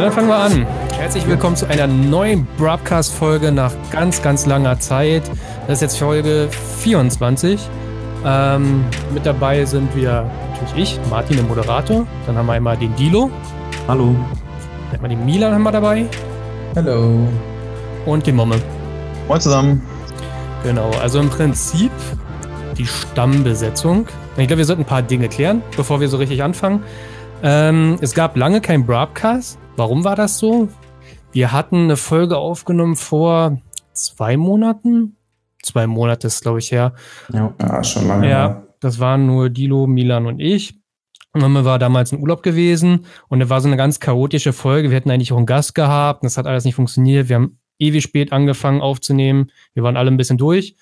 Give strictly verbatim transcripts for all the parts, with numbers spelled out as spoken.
dann fangen wir an. Herzlich willkommen zu einer neuen Broadcast-Folge nach ganz, ganz langer Zeit. Das ist jetzt Folge vierundzwanzig. Ähm, mit dabei sind wir natürlich ich, Martin, der Moderator. Dann haben wir einmal den Dilo. Hallo. Dann haben wir den Milan haben wir dabei. Hallo. Und den Momme. Moin zusammen. Genau, also im Prinzip die Stammbesetzung. Ich glaube, wir sollten ein paar Dinge klären, bevor wir so richtig anfangen. Ähm, es gab lange keinen Broadcast. Warum war das so? Wir hatten eine Folge aufgenommen vor zwei Monaten. Zwei Monate ist, glaube ich, her. Ja, ja schon lange. Ja, her. Das waren nur Dilo, Milan und ich. Mama war damals in Urlaub gewesen und es war so eine ganz chaotische Folge. Wir hätten eigentlich auch einen Gast gehabt und das hat alles nicht funktioniert. Wir haben ewig spät angefangen aufzunehmen. Wir waren alle ein bisschen durch.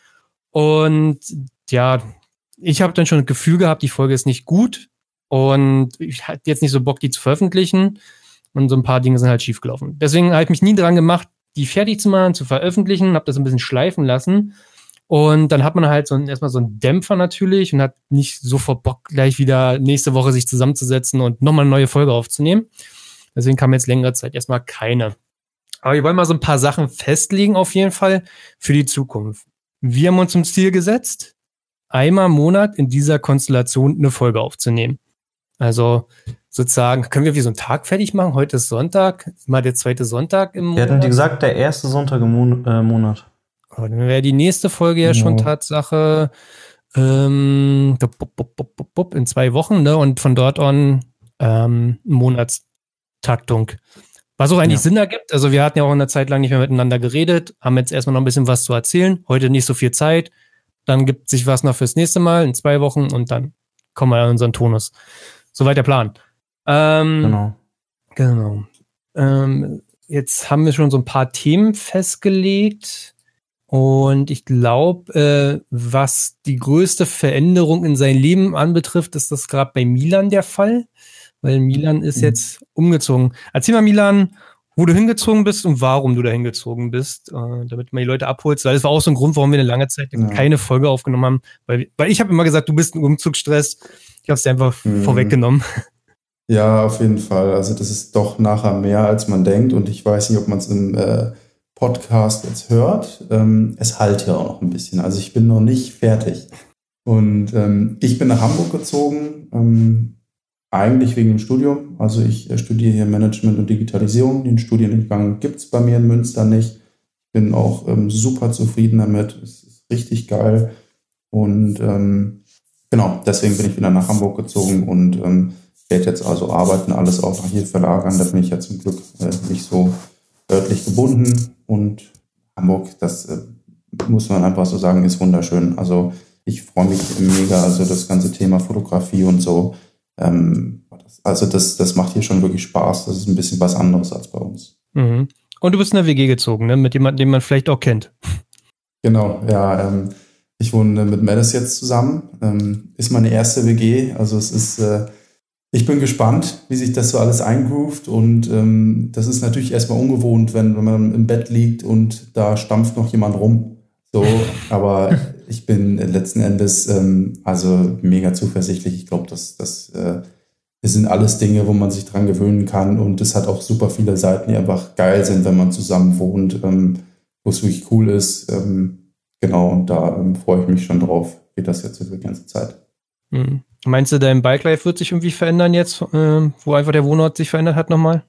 Und ja, ich habe dann schon das Gefühl gehabt, die Folge ist nicht gut. Und ich hatte jetzt nicht so Bock, die zu veröffentlichen. Und so ein paar Dinge sind halt schiefgelaufen. Deswegen habe ich mich nie dran gemacht, die fertig zu machen, zu veröffentlichen. Habe das ein bisschen schleifen lassen. Und dann hat man halt so ein, erstmal so einen Dämpfer natürlich und hat nicht sofort Bock, gleich wieder nächste Woche sich zusammenzusetzen und nochmal eine neue Folge aufzunehmen. Deswegen kam jetzt längere Zeit erstmal keine. Aber wir wollen mal so ein paar Sachen festlegen auf jeden Fall für die Zukunft. Wir haben uns zum Ziel gesetzt, einmal im Monat in dieser Konstellation eine Folge aufzunehmen. Also sozusagen, können wir wie so einen Tag fertig machen? Heute ist Sonntag, mal der zweite Sonntag im Monat. Wir hatten die gesagt, der erste Sonntag im Mon- äh, Monat. Oh, dann wäre die nächste Folge ja, ja schon Tatsache ähm, in zwei Wochen, ne? Und von dort an ähm, Monatstaktung. Was auch eigentlich ja. Sinn ergibt. Also wir hatten ja auch eine Zeit lang nicht mehr miteinander geredet, haben jetzt erstmal noch ein bisschen was zu erzählen. Heute nicht so viel Zeit. Dann gibt sich was noch fürs nächste Mal in zwei Wochen und dann kommen wir an unseren Tonus. Soweit der Plan. Ähm, genau. Genau. Ähm, jetzt haben wir schon so ein paar Themen festgelegt. Und ich glaube, äh, was die größte Veränderung in seinem Leben anbetrifft, ist das gerade bei Milan der Fall. Weil Milan ist mhm. jetzt umgezogen. Erzähl mal, Milan, wo du hingezogen bist und warum du da hingezogen bist, äh, damit man die Leute abholst. Weil das war auch so ein Grund, warum wir eine lange Zeit ja. keine Folge aufgenommen haben. Weil, weil ich habe immer gesagt, du bist ein Umzugsstress. Ich habe es dir einfach mhm. vorweggenommen. Ja, auf jeden Fall. Also das ist doch nachher mehr, als man denkt. Und ich weiß nicht, ob man es im äh, Podcast jetzt hört. Ähm, es halt ja auch noch ein bisschen. Also ich bin noch nicht fertig. Und ähm, ich bin nach Hamburg gezogen, ähm, eigentlich wegen dem Studium. Also ich äh, studiere hier Management und Digitalisierung. Den Studiengang gibt es bei mir in Münster nicht. Bin auch ähm, super zufrieden damit. Es ist richtig geil. Und ähm, genau, deswegen bin ich wieder nach Hamburg gezogen und ähm, werde jetzt also arbeiten, alles auch nach hier verlagern. Da bin ich ja zum Glück äh, nicht so örtlich gebunden. Und Hamburg, das äh, muss man einfach so sagen, ist wunderschön. Also ich freue mich mega, also das ganze Thema Fotografie und so. Ähm, das, also das, das macht hier schon wirklich Spaß. Das ist ein bisschen was anderes als bei uns. Mhm. Und du bist in der W G gezogen, ne? Mit jemandem, den man vielleicht auch kennt. Genau, ja. Ähm, ich wohne mit Medes jetzt zusammen. Ähm, ist meine erste W G. Also es ist... Äh, Ich bin gespannt, wie sich das so alles eingroovt und ähm, das ist natürlich erstmal ungewohnt, wenn, wenn man im Bett liegt und da stampft noch jemand rum. So, aber ich bin letzten Endes ähm, also mega zuversichtlich. Ich glaube, das, das, äh, das sind alles Dinge, wo man sich dran gewöhnen kann und es hat auch super viele Seiten, die einfach geil sind, wenn man zusammen wohnt, ähm, wo es wirklich cool ist. Ähm, genau, und da ähm, freue ich mich schon drauf, wie das jetzt so die ganze Zeit. Mhm. Meinst du, dein Bike-Life wird sich irgendwie verändern jetzt, äh, wo einfach der Wohnort sich verändert hat nochmal?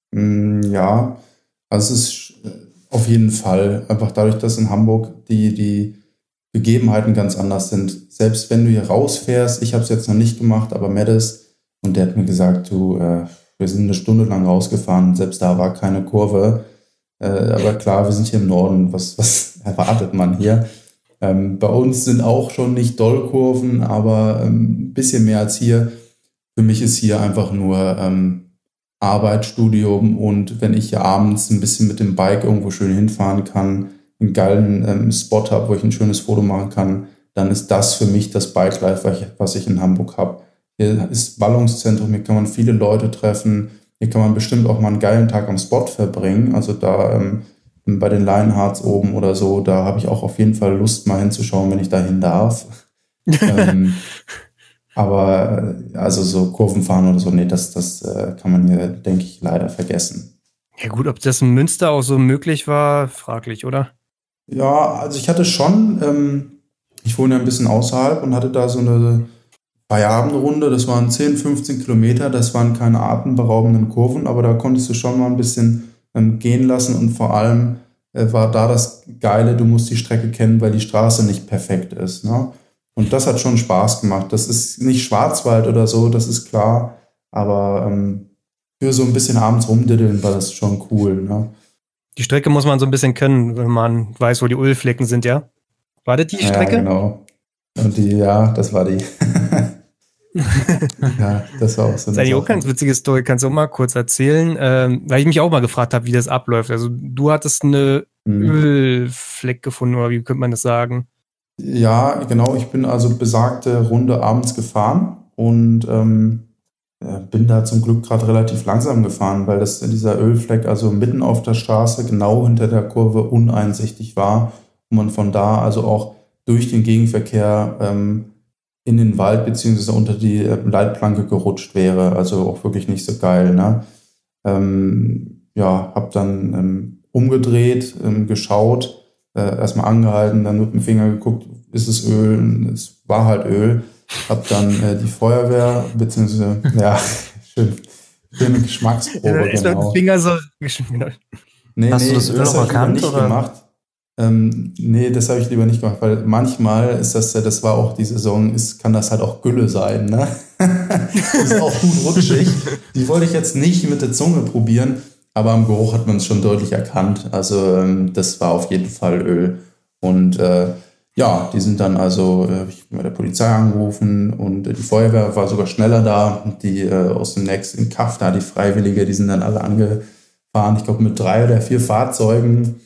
Ja, also es ist auf jeden Fall einfach dadurch, dass in Hamburg die, die Begebenheiten ganz anders sind. Selbst wenn du hier rausfährst, ich habe es jetzt noch nicht gemacht, aber Medes, und der hat mir gesagt, du, äh, wir sind eine Stunde lang rausgefahren, selbst da war keine Kurve. Äh, aber klar, wir sind hier im Norden, was, was erwartet man hier? Ähm, bei uns sind auch schon nicht Dollkurven, aber ähm, ein bisschen mehr als hier. Für mich ist hier einfach nur ähm, Arbeit, Studium und wenn ich hier abends ein bisschen mit dem Bike irgendwo schön hinfahren kann, einen geilen ähm, Spot habe, wo ich ein schönes Foto machen kann, dann ist das für mich das Bike-Life, was ich, was ich in Hamburg habe. Hier ist Ballungszentrum, hier kann man viele Leute treffen, hier kann man bestimmt auch mal einen geilen Tag am Spot verbringen, also da ähm, bei den Lionhearts oben oder so, da habe ich auch auf jeden Fall Lust, mal hinzuschauen, wenn ich da hin darf. ähm, aber also so Kurven fahren oder so, nee, das, das äh, kann man hier, denke ich, leider vergessen. Ja gut, ob das in Münster auch so möglich war, fraglich, oder? Ja, also ich hatte schon, ähm, ich wohne ja ein bisschen außerhalb und hatte da so eine Feierabendrunde, das waren zehn, fünfzehn Kilometer, das waren keine atemberaubenden Kurven, aber da konntest du schon mal ein bisschen ähm, gehen lassen und vor allem äh, war da das Geile, du musst die Strecke kennen, weil die Straße nicht perfekt ist, ne? Und das hat schon Spaß gemacht. Das ist nicht Schwarzwald oder so, das ist klar, aber ähm, für so ein bisschen abends rumdiddeln war das schon cool, ne? Die Strecke muss man so ein bisschen können, wenn man weiß, wo die Ölflecken sind, ja? War das die Ja, Strecke? genau. Und die, ja, das war die. Ja, das war auch so Das ist eine eigentlich auch Sache. ganz witzige Story. Kannst du auch mal kurz erzählen? Ähm, weil ich mich auch mal gefragt habe, wie das abläuft. Also du hattest eine Mhm. Ölfleck gefunden, oder wie könnte man das sagen? Ja, genau. Ich bin also besagte Runde abends gefahren und ähm, äh, bin da zum Glück gerade relativ langsam gefahren, weil das dieser Ölfleck also mitten auf der Straße, genau hinter der Kurve, uneinsichtig war und man von da also auch durch den Gegenverkehr ähm, in den Wald beziehungsweise unter die äh, Leitplanke gerutscht wäre. Also auch wirklich nicht so geil, ne? Ähm, ja, habe dann ähm, umgedreht, ähm, geschaut, äh, erstmal angehalten, dann mit dem Finger geguckt, ist es Öl? Und es war halt Öl. Hab dann äh, die Feuerwehr, beziehungsweise, ja, schön, schöne Geschmacksprobe, Ist mit dem genau. Finger so geschnitten. Nee, Hast du nee, das Öl das noch habe ich lieber erkannt, nicht oder? gemacht. Ähm, nee, das habe ich lieber nicht gemacht, weil manchmal ist das ja, das war auch die Saison, ist, kann das halt auch Gülle sein, ne? Die ist auch gut rutschig. Die wollte ich jetzt nicht mit der Zunge probieren, aber am Geruch hat man es schon deutlich erkannt. Also ähm, das war auf jeden Fall Öl. Und äh, ja, die sind dann also, äh, hab ich bei der Polizei angerufen und äh, die Feuerwehr war sogar schneller da. Und die äh, aus dem nächsten Kaff da, die Freiwillige, die sind dann alle angefahren. Ich glaube mit drei oder vier Fahrzeugen.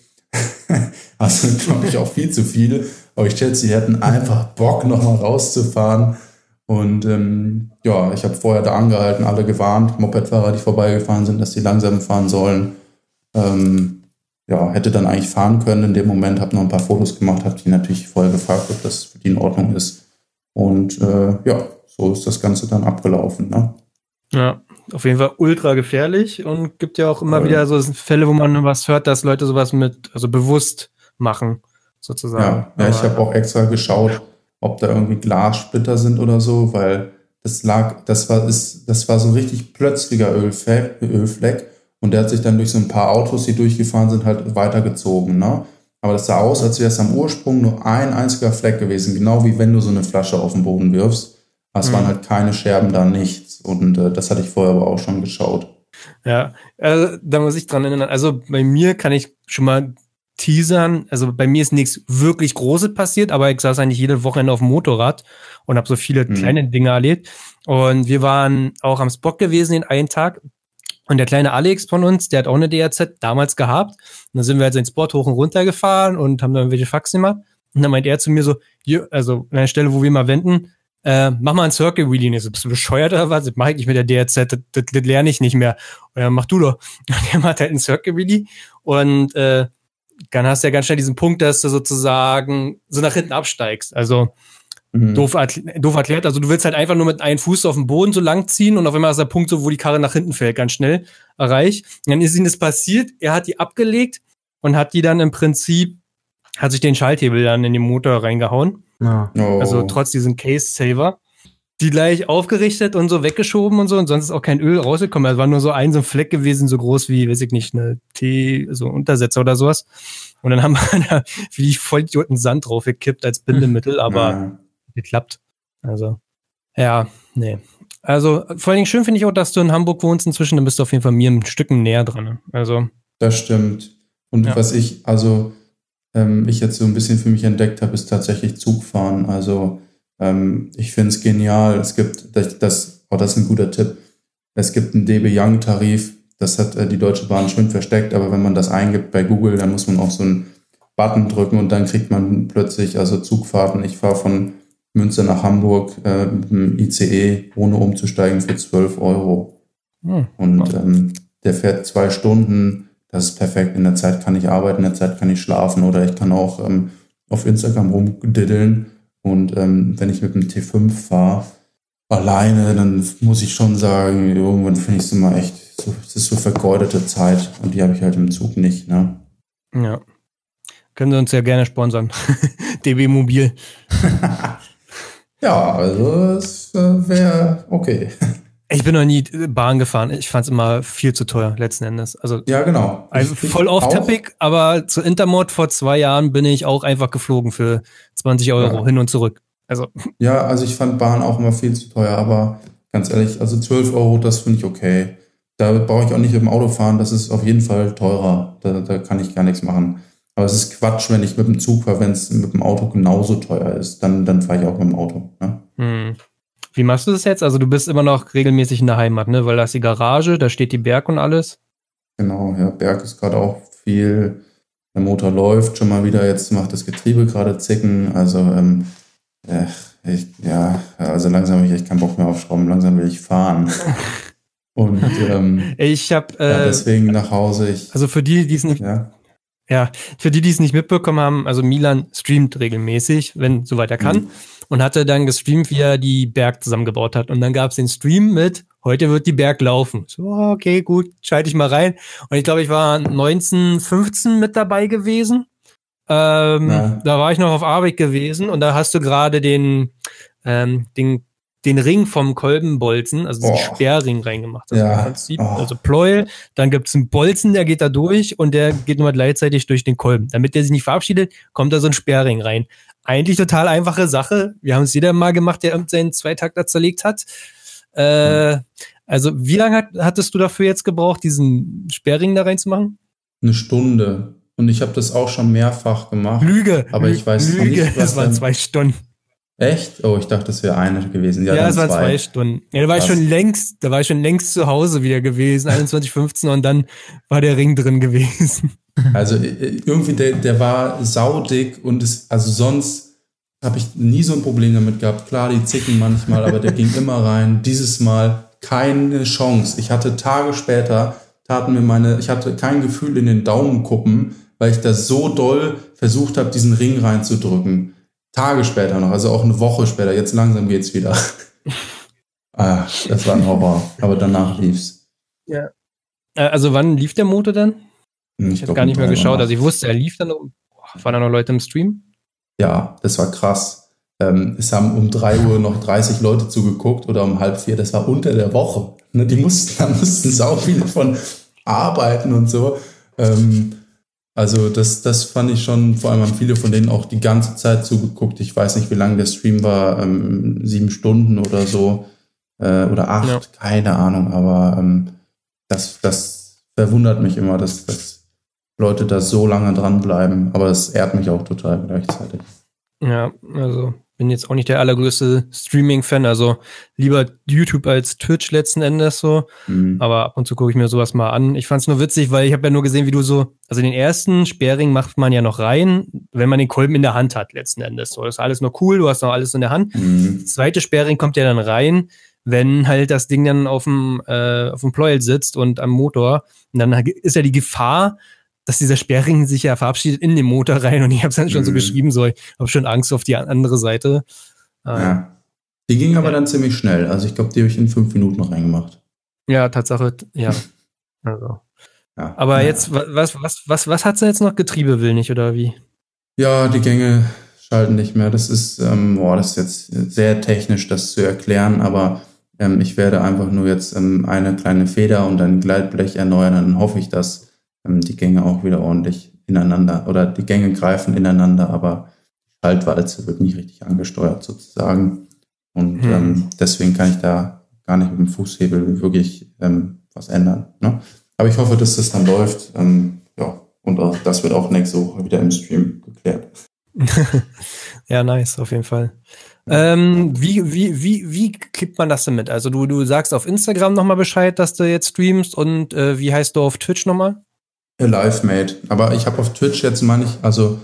Also, glaube ich, auch viel zu viel. Aber ich schätze, die hätten einfach Bock, nochmal rauszufahren. Und ähm, ja, ich habe vorher da angehalten, alle gewarnt, Mopedfahrer, die vorbeigefahren sind, dass die langsam fahren sollen. Ähm, ja, hätte dann eigentlich fahren können in dem Moment, habe noch ein paar Fotos gemacht, habe die natürlich vorher gefragt, ob das für die in Ordnung ist. Und äh, ja, so ist das Ganze dann abgelaufen, ne? Ja, auf jeden Fall ultra gefährlich und gibt ja auch immer Voll. wieder so Fälle, wo man was hört, dass Leute sowas mit, also bewusst machen, sozusagen. Ja, ja, ich Aber, habe auch extra geschaut, ob da irgendwie Glassplitter sind oder so, weil das lag, das war, ist, das war so ein richtig plötzlicher Ölfleck, Ölfleck und der hat sich dann durch so ein paar Autos, die durchgefahren sind, halt weitergezogen, ne? Aber das sah aus, als wäre es am Ursprung nur ein einziger Fleck gewesen, genau wie wenn du so eine Flasche auf den Boden wirfst. Aber es Mhm. waren halt keine Scherben da, nichts. Und äh, das hatte ich vorher aber auch schon geschaut. Ja, also, da muss ich dran erinnern. Also bei mir kann ich schon mal teasern. Also bei mir ist nichts wirklich Großes passiert, aber ich saß eigentlich jede Wochenende auf dem Motorrad und habe so viele Mhm. kleine Dinge erlebt. Und wir waren auch am Spot gewesen den einen Tag. Und der kleine Alex von uns, der hat auch eine D R Z damals gehabt. Und dann sind wir halt seinen Spot hoch und runter gefahren und haben dann irgendwelche Faxen gemacht. Und dann meint er zu mir so, hier, also an der Stelle, wo wir mal wenden, äh, mach mal einen Circle Wheelie. Und ich so, bist du bescheuert oder was? Das mach ich nicht mit der D R Z, das, das, das lerne ich nicht mehr. Und dann mach du doch. Und der macht halt einen Circle Wheelie. Und äh, dann hast du ja ganz schnell diesen Punkt, dass du sozusagen so nach hinten absteigst. Also Mhm. Doof, erkl- doof erklärt. Also du willst halt einfach nur mit einem Fuß auf den Boden so lang ziehen und auf einmal ist der Punkt so, wo die Karre nach hinten fällt, ganz schnell erreicht. Und dann ist ihm das passiert, er hat die abgelegt und hat die dann im Prinzip, hat sich den Schalthebel dann in den Motor reingehauen. Ja. Oh. Also trotz diesem Case-Saver. Die gleich aufgerichtet und so weggeschoben und so und sonst ist auch kein Öl rausgekommen. Es war nur so ein so ein Fleck gewesen, so groß wie, weiß ich nicht, eine T, so ein Untersetzer oder sowas. Und dann haben wir da wie die Vollidioten Sand draufgekippt als Bindemittel, aber Ja. geklappt. Also, ja, nee. Also, vor allen Dingen schön finde ich auch, dass du in Hamburg wohnst inzwischen, dann bist du auf jeden Fall mir ein Stück näher dran. Also, Das stimmt. Und Ja. was ich, also ähm, ich jetzt so ein bisschen für mich entdeckt habe, ist tatsächlich Zugfahren. Also ähm, ich finde es genial. Es gibt, das, das, oh, das ist ein guter Tipp. Es gibt einen D B Young-Tarif. Das hat äh, die Deutsche Bahn schön versteckt, aber wenn man das eingibt bei Google, dann muss man auf so einen Button drücken und dann kriegt man plötzlich also Zugfahrten. Ich fahre von Münster nach Hamburg äh, mit dem I C E, ohne umzusteigen, für zwölf Euro. hm. Und ähm, der fährt zwei Stunden, das ist perfekt. In der Zeit kann ich arbeiten, in der Zeit kann ich schlafen oder ich kann auch ähm, auf Instagram rumdiddeln. Und ähm, wenn ich mit dem T fünf fahre, alleine, dann muss ich schon sagen, irgendwann finde ich es immer echt so, das ist so vergeudete Zeit und die habe ich halt im Zug nicht, ne? Ja. Können Sie uns ja gerne sponsern. D B Mobil. Ja, also es äh, wäre okay. Ich bin noch nie Bahn gefahren. Ich fand es immer viel zu teuer, letzten Endes. Also, Ja, genau. also Ich- ich voll auch. off-topic, aber zu Intermod vor zwei Jahren bin ich auch einfach geflogen für zwanzig Euro Ja. hin und zurück. Also, Ja, also ich fand Bahn auch immer viel zu teuer, aber ganz ehrlich, also zwölf Euro, das finde ich okay. Da brauche ich auch nicht mit dem Auto fahren, das ist auf jeden Fall teurer. Da, da kann ich gar nichts machen. Aber es ist Quatsch, wenn ich mit dem Zug fahre, wenn es mit dem Auto genauso teuer ist, dann, dann fahre ich auch mit dem Auto. Ne? hm. Wie machst du das jetzt? Also, du bist immer noch regelmäßig in der Heimat, ne? Weil da ist die Garage, da steht die Berg und alles. Genau, ja, Berg ist gerade auch viel, der Motor läuft schon mal wieder, jetzt macht das Getriebe gerade zicken, also ähm, äh, ich, ja, also langsam habe ich echt keinen Bock mehr auf Schrauben, langsam will ich fahren. Und ähm, Ich habe, ja, äh, deswegen nach Hause, ich, also für die, die es nicht, ja, ja, für die, die es nicht mitbekommen haben, also Milan streamt regelmäßig, wenn soweit er kann, Mhm. und hatte dann gestreamt, wie er die Berg zusammengebaut hat. Und dann gab es den Stream mit, heute wird die Berg laufen. So, okay, gut, schalte ich mal rein. Und ich glaube, ich war neunzehn, fünfzehn mit dabei gewesen. Ähm, Ja. Da war ich noch auf Arbeit gewesen und da hast du gerade den, ähm, den, den Ring vom Kolbenbolzen, also diesen Boah. Sperrring reingemacht. Also Ja. im Prinzip, Oh. also Pleuel, dann gibt's einen Bolzen, der geht da durch und der geht nur gleichzeitig durch den Kolben. Damit der sich nicht verabschiedet, kommt da so ein Sperrring rein. Eigentlich total einfache Sache. Wir haben es jeder mal gemacht, der seinen Zweitakter zerlegt hat. Äh, also wie lange hat, hattest du dafür jetzt gebraucht, diesen Sperrring da reinzumachen? eine Stunde. Und ich habe das auch schon mehrfach gemacht. Lüge. Aber ich weiß noch Lüge. nicht, was Es waren dann- zwei Stunden. Echt? Oh, ich dachte, das wäre eine gewesen. Ja, Ja, dann es waren zwei. zwei Stunden. Ja, da war ich Krass. schon längst, da war ich schon längst zu Hause wieder gewesen, einundzwanzig fünfzehn und dann war der Ring drin gewesen. Also äh, irgendwie, der, der war saudick und es, also sonst habe ich nie so ein Problem damit gehabt. Klar, die zicken manchmal, aber der ging immer rein. Dieses Mal keine Chance. Ich hatte Tage später, taten mir meine, ich hatte kein Gefühl in den Daumenkuppen, weil ich da so doll versucht habe, diesen Ring reinzudrücken. Tage später noch, also auch eine Woche später. Jetzt langsam geht's wieder. Ah, das war ein Horror. Aber danach lief's. Ja. Äh, Also wann lief der Motor dann? Hm, Ich habe glaub, gar nicht um mehr drei Uhr geschaut. nachts. Also ich wusste, er lief dann. um- Boah, waren da noch Leute im Stream? Ja, das war krass. Ähm, es haben um drei Uhr noch dreißig Leute zugeguckt oder um halb vier. Das war unter der Woche. Ne, die mussten, da mussten sau viele von arbeiten und so. Ähm, also das, das fand ich schon, vor allem haben viele von denen auch die ganze Zeit zugeguckt. Ich weiß nicht, wie lang der Stream war, ähm, sieben Stunden oder so äh, oder acht, Ja. keine Ahnung. Aber ähm, das, das verwundert mich immer, dass, dass Leute da so lange dranbleiben. Aber es ehrt mich auch total gleichzeitig. Ja, also bin jetzt auch nicht der allergrößte Streaming-Fan, also lieber YouTube als Twitch letzten Endes so. Mhm. Aber ab und zu gucke ich mir sowas mal an. Ich fand es nur witzig, weil ich habe ja nur gesehen, wie du so, also den ersten Sperrring macht man ja noch rein, wenn man den Kolben in der Hand hat letzten Endes. So, das ist alles nur cool, du hast noch alles in der Hand. Mhm. Das zweite Sperrring kommt ja dann rein, wenn halt das Ding dann auf dem, äh, auf dem Pleuel sitzt und am Motor. Und dann ist ja die Gefahr, dass dieser Sperrring sich ja verabschiedet in den Motor rein. Und ich habe es dann schon so Mhm. geschrieben, so, ich habe schon Angst auf die andere Seite. Äh, Ja. Die ging aber Ja. dann ziemlich schnell. Also ich glaube, die habe ich in fünf Minuten noch reingemacht. ja, Tatsache, ja. Also. Ja. Aber Ja. jetzt, wa- was, was, was, was hat sie jetzt noch? Getriebe will nicht, oder wie? Ja, die Gänge schalten nicht mehr. Das ist, ähm, boah, das ist jetzt sehr technisch, das zu erklären, aber ähm, ich werde einfach nur jetzt ähm, eine kleine Feder und ein Gleitblech erneuern. Dann hoffe ich, dass ähm, die Gänge auch wieder ordentlich ineinander oder die Gänge greifen ineinander, aber die Schaltwalze wird nicht richtig angesteuert sozusagen. Und Hm. ähm, deswegen kann ich da gar nicht mit dem Fußhebel wirklich ähm, was ändern. Ne? Aber ich hoffe, dass das dann läuft. Ähm, ja, und auch, das wird auch nächste Woche wieder im Stream geklärt. Ja, nice, auf jeden Fall. Ähm, wie, wie, wie, wie kriegt man das denn mit? Also du, du sagst auf Instagram nochmal Bescheid, dass du jetzt streamst und äh, wie heißt du auf Twitch nochmal? Alive Made. Aber ich habe auf Twitch jetzt mal nicht, also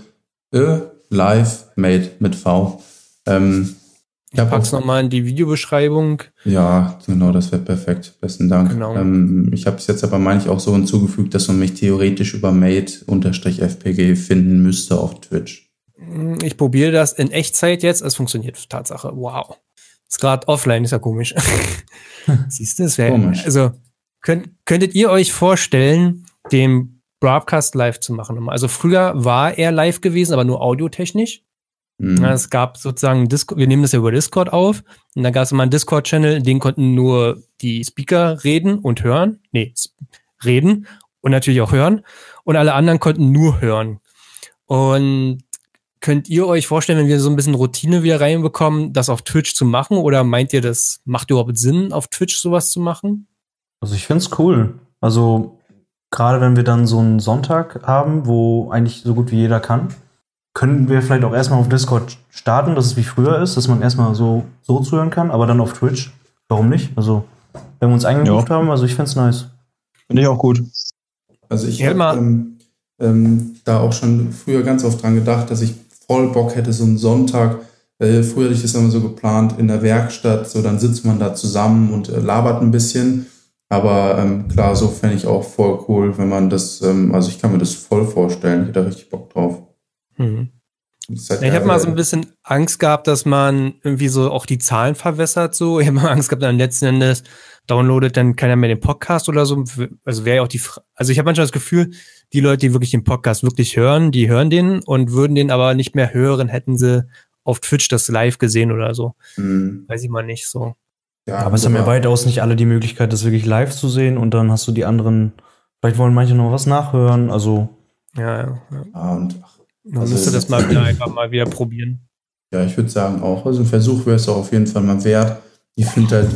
Alive Made mit V. Ähm, ich habe Pack's nochmal in die Videobeschreibung. Ja, genau, das wäre perfekt. Besten Dank. Genau. Ähm, ich habe es jetzt aber, meine ich, auch so hinzugefügt, dass man mich theoretisch über Made-F P G finden müsste auf Twitch. Ich probiere das in Echtzeit jetzt. Es funktioniert, Tatsache. Wow. Ist gerade offline, ist ja komisch. Siehst du, es wäre, Komisch. also Könnt, könntet ihr euch vorstellen, den Broadcast live zu machen? Also früher war er live gewesen, aber nur audiotechnisch. Mhm. Es gab sozusagen Discord, wir nehmen das ja über Discord auf, und dann gab es immer einen Discord-Channel, in dem konnten nur die Speaker reden und hören. Nee, reden und natürlich auch hören. Und alle anderen konnten nur hören. Und könnt ihr euch vorstellen, wenn wir so ein bisschen Routine wieder reinbekommen, das auf Twitch zu machen? Oder meint ihr, das macht überhaupt Sinn, auf Twitch sowas zu machen? Also ich find's cool. Also gerade wenn wir dann so einen Sonntag haben, wo eigentlich so gut wie jeder kann, können wir vielleicht auch erstmal auf Discord starten, dass es wie früher ist, dass man erstmal so, so zuhören kann, aber dann auf Twitch. Warum nicht? Also, wenn wir uns eingebucht Ja. haben, also ich find's nice. Finde ich auch gut. Also ich Ja, habe mal- ähm, ähm, da auch schon früher ganz oft dran gedacht, dass ich voll Bock hätte, so einen Sonntag, äh, früher hatte ich das immer so geplant, in der Werkstatt, so dann sitzt man da zusammen und äh, labert ein bisschen. Aber ähm, klar, so fände ich auch voll cool, wenn man das, ähm, also ich kann mir das voll vorstellen, ich hätte da richtig Bock drauf. Hm. Das ist halt Ja, ich habe geil, mal so weil- ein bisschen Angst gehabt, dass man irgendwie so auch die Zahlen verwässert. So, ich habe mal Angst gehabt, dann letzten Endes downloadet dann keiner mehr den Podcast oder so. Also wäre ja auch die, Fra- also ich habe manchmal das Gefühl, die Leute, die wirklich den Podcast wirklich hören, die hören den und würden den aber nicht mehr hören, hätten sie auf Twitch das live gesehen oder so. Hm, Weiß ich mal nicht so. ja, Aber es haben ja aber- weitaus nicht alle die Möglichkeit, das wirklich live zu sehen und dann hast du die anderen, vielleicht wollen manche noch was nachhören, also Ja, ja. ja. Ja, und ach, Man Also müsste es das ist- mal wieder einfach mal wieder probieren. ja, ich würde sagen auch. Also ein Versuch wäre es auch auf jeden Fall mal wert. Ich finde halt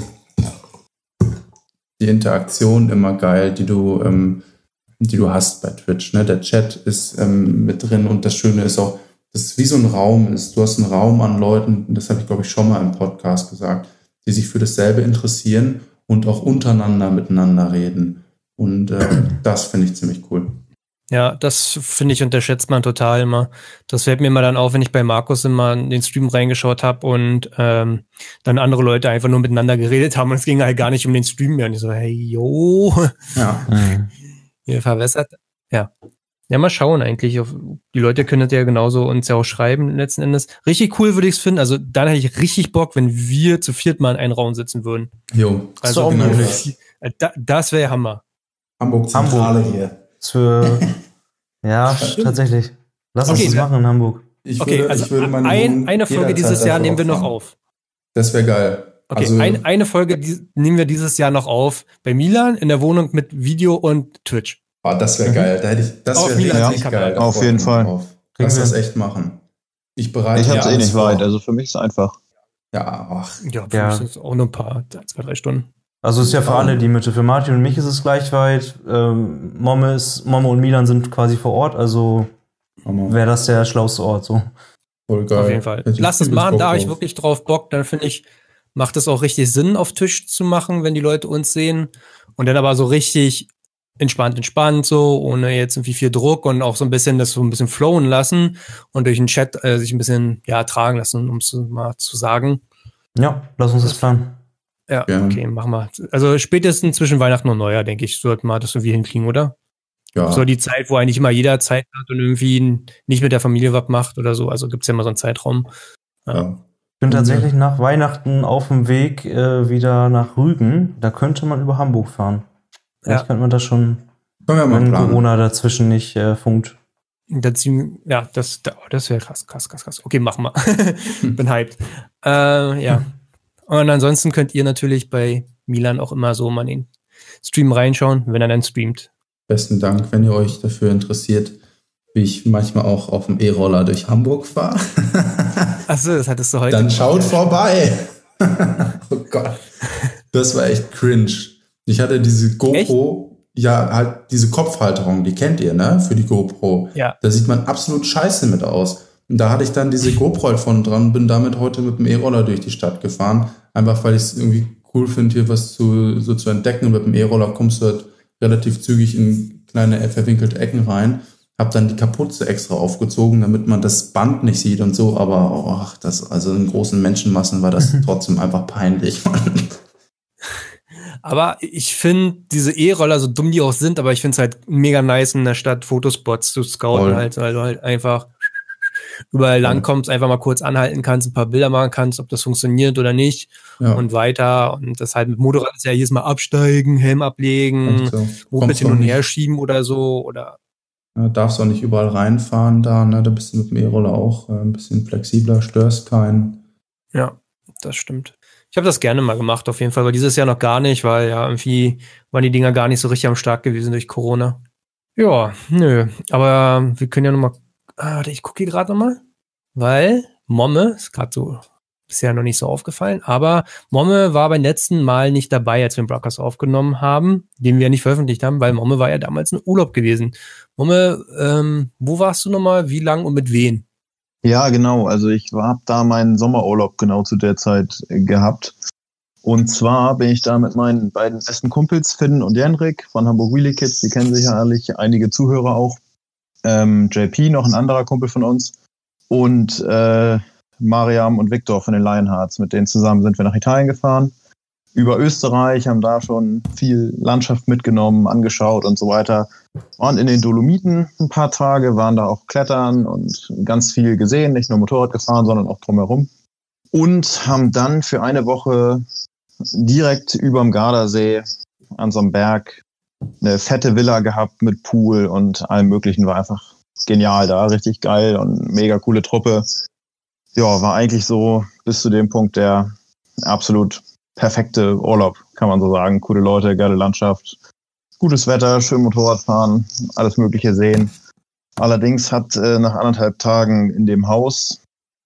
die Interaktion immer geil, die du, ähm, die du hast bei Twitch. Ne? Der Chat ist ähm, mit drin und das Schöne ist auch, dass es wie so ein Raum ist. Du hast einen Raum an Leuten, das habe ich glaube ich schon mal im Podcast gesagt, die sich für dasselbe interessieren und auch untereinander miteinander reden. Und äh, das finde ich ziemlich cool. Ja, das finde ich unterschätzt man total immer. Das fällt mir immer dann auf, wenn ich bei Markus immer in den Stream reingeschaut habe und ähm, dann andere Leute einfach nur miteinander geredet haben und es ging halt gar nicht um den Stream mehr. Und ich so, hey, yo, Ja, ihr verwässert. Ja. Ja, mal schauen eigentlich. Auf, die Leute können das ja genauso uns ja auch schreiben letzten Endes. Richtig cool würde ich es finden. Also dann hätte ich richtig Bock, wenn wir zu viert mal in einem Raum sitzen würden. jo. Also auch genau möglich. das, da, das wäre Hammer. Hamburg Zentrale hier. für, ja, tatsächlich. Lass uns Okay, das ja. machen in Hamburg. Ich Okay, würde, also ich würde meine ein, Wohnung eine Folge jederzeit dieses Jahr dafür nehmen wir noch opfern. auf. Das wäre geil. Okay, Also, ein, eine Folge die, nehmen wir dieses Jahr noch auf bei Milan in der Wohnung mit Video und Twitch. oh, das wäre Mhm. geil. Da hätte ich, das Auf wäre Milan richtig Kanal. geil. Da Auf freue ich jeden mich Fall. drauf. Kriegen Lass wir das hin. echt machen. Ich bereite Ich hab's ja eh alles nicht vor. weit, also für mich ist es einfach. Ja, ach, Ja, für Ja. mich sind es auch nur ein paar, zwei, drei Stunden. Also ist ja für Ja. alle die Mitte. Für Martin und mich ist es gleich weit. Ähm, Momme ist, Momme und Milan sind quasi vor Ort, also Hammer. wäre das der schlauste Ort so. Voll geil. Auf jeden Fall. Hätte ich Lass es übelst machen, Bock da habe ich drauf. wirklich drauf Bock. Dann finde ich, macht es auch richtig Sinn, auf Tisch zu machen, wenn die Leute uns sehen. Und dann aber so richtig entspannt, entspannt, so, ohne jetzt irgendwie viel Druck und auch so ein bisschen das so ein bisschen flowen lassen und durch den Chat äh, sich ein bisschen, ja, tragen lassen, um es mal zu sagen. Ja, lass uns das planen. Ja, Gerne. okay, machen wir. Also spätestens zwischen Weihnachten und Neujahr, denke ich, sollten wir das irgendwie hinkriegen, oder? Ja, So die Zeit, wo eigentlich immer jeder Zeit hat und irgendwie nicht mit der Familie was macht oder so. Also gibt's ja immer so einen Zeitraum. ja. Ich bin tatsächlich nach Weihnachten auf dem Weg äh, wieder nach Rügen. Da könnte man über Hamburg fahren. Vielleicht Ja. könnte man das schon, Können wir mal wenn planen. Corona dazwischen nicht äh, funkt. Da ziehen, ja, das, da- das wäre krass, krass, krass, krass. Okay, machen wir. Bin hyped. Äh, ja. Und ansonsten könnt ihr natürlich bei Milan auch immer so mal in den Stream reinschauen, wenn er dann streamt. Besten Dank, wenn ihr euch dafür interessiert, wie ich manchmal auch auf dem E-Roller durch Hamburg fahre. Achso, das hattest du heute. Dann gemacht, schaut ja. vorbei. Oh Gott. Das war echt cringe. Ich hatte diese GoPro, ja, halt diese Kopfhalterung, die kennt ihr, ne? Für die GoPro. Ja. Da sieht man absolut scheiße mit aus. Und da hatte ich dann diese GoPro halt von dran, bin damit heute mit dem E-Roller durch die Stadt gefahren. Einfach weil ich es irgendwie cool finde, hier was zu, so zu entdecken. Und mit dem E-Roller kommst du halt relativ zügig in kleine verwinkelte Ecken rein. Hab dann die Kapuze extra aufgezogen, damit man das Band nicht sieht und so. Aber ach, das, also in großen Menschenmassen war das trotzdem einfach peinlich. Aber ich finde diese E-Roller, so dumm die auch sind, aber ich finde es halt mega nice in der Stadt Fotospots zu scouten Voll. halt, weil du halt einfach überall lang kommst, einfach mal kurz anhalten kannst, ein paar Bilder machen kannst, ob das funktioniert oder nicht Ja. und weiter. Und das halt mit Motorrad ist ja jedes Mal absteigen, Helm ablegen, So. Moped hin auch und nicht, her schieben oder so. Oder ja, darfst auch nicht überall reinfahren da, ne? Da bist du mit dem E-Roller auch äh, ein bisschen flexibler, störst keinen. ja, das stimmt. Ich habe das gerne mal gemacht, auf jeden Fall, aber dieses Jahr noch gar nicht, weil ja irgendwie waren die Dinger gar nicht so richtig am Start gewesen durch Corona. Ja, nö, aber wir können ja nochmal, ah, warte, ich gucke hier gerade nochmal, weil Momme, ist gerade so bisher noch nicht so aufgefallen, aber Momme war beim letzten Mal nicht dabei, als wir den Broadcast aufgenommen haben, den wir ja nicht veröffentlicht haben, weil Momme war ja damals in Urlaub gewesen. Momme, ähm, wo warst du nochmal, wie lang und mit wem? Ja, genau. Also ich habe da meinen Sommerurlaub genau zu der Zeit äh, gehabt. Und zwar bin ich da mit meinen beiden besten Kumpels, Finn und Jenrik von Hamburg Wheelie Kids. Die kennen sicherlich einige Zuhörer auch. Ähm, J P, noch ein anderer Kumpel von uns. Und äh, Mariam und Viktor von den Lionhearts. Mit denen zusammen sind wir nach Italien gefahren. Über Österreich, haben da schon viel Landschaft mitgenommen, angeschaut und so weiter. Waren in den Dolomiten ein paar Tage, waren da auch klettern und ganz viel gesehen, nicht nur Motorrad gefahren, sondern auch drumherum. Und haben dann für eine Woche direkt überm Gardasee an so einem Berg eine fette Villa gehabt mit Pool und allem Möglichen. War einfach genial da, richtig geil und mega coole Truppe. Ja, war eigentlich so bis zu dem Punkt der absolut perfekte Urlaub, kann man so sagen. Coole Leute, geile Landschaft, gutes Wetter, schön Motorrad fahren, alles Mögliche sehen. Allerdings hat äh, nach anderthalb Tagen in dem Haus,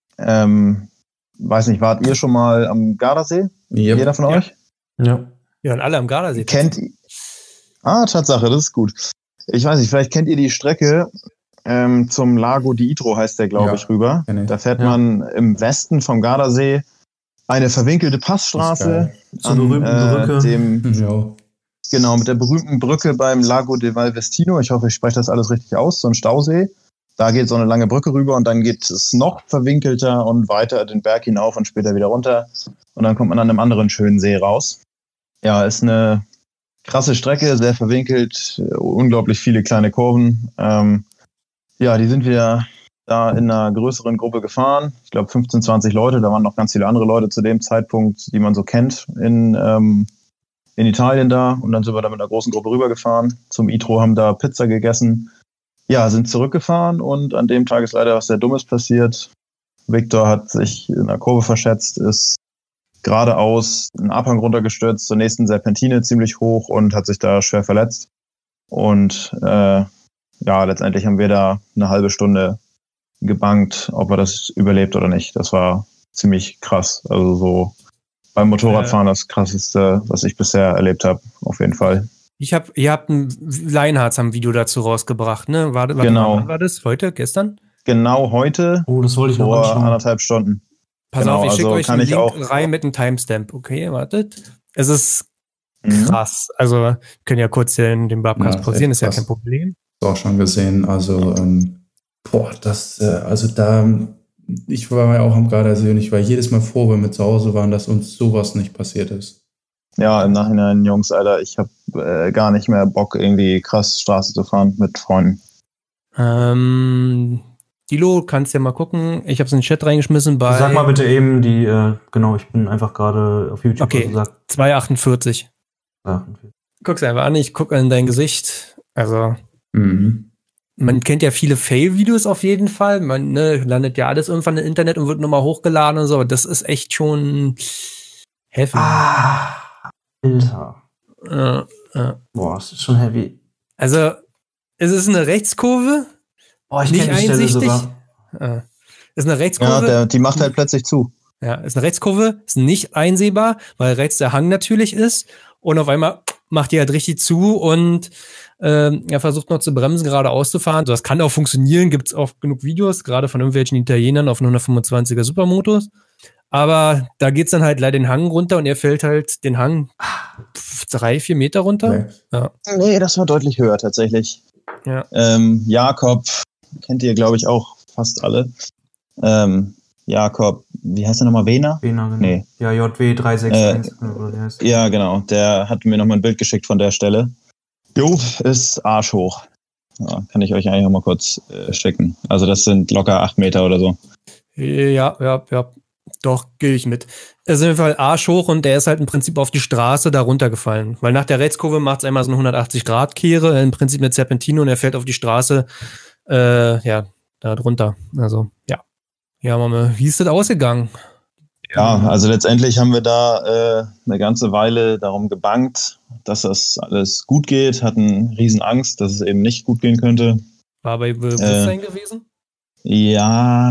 ähm, weiß nicht, wart ihr schon mal am Gardasee? Yep. Jeder von Ja. euch? Ja. Ja, und alle am Gardasee. Kennt ihr? Ah, Tatsache, das ist gut. Ich weiß nicht, vielleicht kennt ihr die Strecke ähm, zum Lago di Itro, heißt der, glaube Ja, ich, rüber. kenn ich. Da fährt Ja. man im Westen vom Gardasee eine verwinkelte Passstraße Zur berühmten äh, Brücke. dem Ja. Genau, mit der berühmten Brücke beim Lago de Valvestino. Ich hoffe, ich spreche das alles richtig aus. So ein Stausee. Da geht so eine lange Brücke rüber und dann geht es noch verwinkelter und weiter den Berg hinauf und später wieder runter. Und dann kommt man an einem anderen schönen See raus. Ja, ist eine krasse Strecke, sehr verwinkelt, unglaublich viele kleine Kurven. Ähm, ja, die sind wir da in einer größeren Gruppe gefahren. Ich glaube fünfzehn, zwanzig Leute. Da waren noch ganz viele andere Leute zu dem Zeitpunkt, die man so kennt in ähm, in Italien da, und dann sind wir da mit einer großen Gruppe rübergefahren zum Itro, haben da Pizza gegessen, ja, sind zurückgefahren und an dem Tag ist leider was sehr Dummes passiert. Viktor hat sich in einer Kurve verschätzt, ist geradeaus einen Abhang runtergestürzt zur nächsten Serpentine ziemlich hoch und hat sich da schwer verletzt. Und äh, ja, letztendlich haben wir da eine halbe Stunde gebangt, ob er das überlebt oder nicht. Das war ziemlich krass. Also so beim Motorradfahren das krasseste, was ich bisher erlebt habe, auf jeden Fall. Ich hab, ihr habt ein Lionhearts am Video dazu rausgebracht, ne? War, warte, Genau. Wann war das? Heute? Gestern? Genau heute, Oh, das wollte ich noch vor anschauen. anderthalb Stunden. Pass Genau, auf, ich schicke also euch kann einen ich Link auch- rein mit einem Timestamp. Okay, wartet. Es ist Mhm. krass. Also, können ja kurz den, den Broadcast Ja, pausieren, ist ja krass. kein Problem. Auch schon gesehen. Also, ähm, boah, das, äh, also da, ich war ja auch am Gardasee und ich war jedes Mal froh, wenn wir zu Hause waren, dass uns sowas nicht passiert ist. Ja, im Nachhinein, Jungs, Alter, ich habe äh, gar nicht mehr Bock, irgendwie krass Straße zu fahren mit Freunden. Ähm, Dilo, kannst ja mal gucken. Ich habe es in den Chat reingeschmissen bei Sag mal bitte eben die, äh, genau, ich bin einfach gerade auf YouTube. Okay. Also sag, zwei achtundvierzig. ja. Guck's einfach an, ich gucke in dein Gesicht. Also, Mhm. man kennt ja viele Fail-Videos auf jeden Fall. Man ne, landet ja alles irgendwann im Internet und wird nochmal hochgeladen und so. Aber das ist echt schon heavy. Ah, Alter. Äh, äh. Boah, das ist schon heavy. Also, es ist eine Rechtskurve. Boah, ich Nicht kenne die Stelle einsichtig. sogar. Äh, ist eine Ja, Rechtskurve. der, die macht halt plötzlich zu. Ja, ist eine Rechtskurve, ist nicht einsehbar, weil rechts der Hang natürlich ist. Und auf einmal macht die halt richtig zu und ähm, er versucht noch zu bremsen, geradeaus zu fahren. Das kann auch funktionieren, gibt's auch genug Videos, gerade von irgendwelchen Italienern auf einen hundertfünfundzwanziger Supermotos. Aber da geht's dann halt leider den Hang runter und er fällt halt den Hang pf, drei, vier Meter runter. Ja. Nee, das war deutlich höher tatsächlich. Ja. Ähm, Jakob, kennt ihr, glaube ich, auch fast alle. Ähm, Jakob, wie heißt der nochmal, Wehner? Wiener, genau. Nee. Ja, J W drei sechs eins. oder wie heißt. Ja, genau. Der hat mir nochmal ein Bild geschickt von der Stelle. Jo, ist arschhoch. Ja, kann ich euch eigentlich auch mal kurz äh, schicken. Also das sind locker acht Meter oder so. Ja, ja, ja. Doch, gehe ich mit. Er ist auf jeden Fall Arsch hoch und der ist halt im Prinzip auf die Straße da runtergefallen. Weil nach der Rechtskurve macht es einmal so eine hundertachtzig-Grad-Kehre, im Prinzip eine Serpentine und er fährt auf die Straße, äh, ja, da drunter. Also, ja. Ja, Mama, wie ist das ausgegangen? Ja, also letztendlich haben wir da äh, eine ganze Weile darum gebangt, dass das alles gut geht, hatten riesen Angst, dass es eben nicht gut gehen könnte. War bei Bewusstsein äh, gewesen? Ja,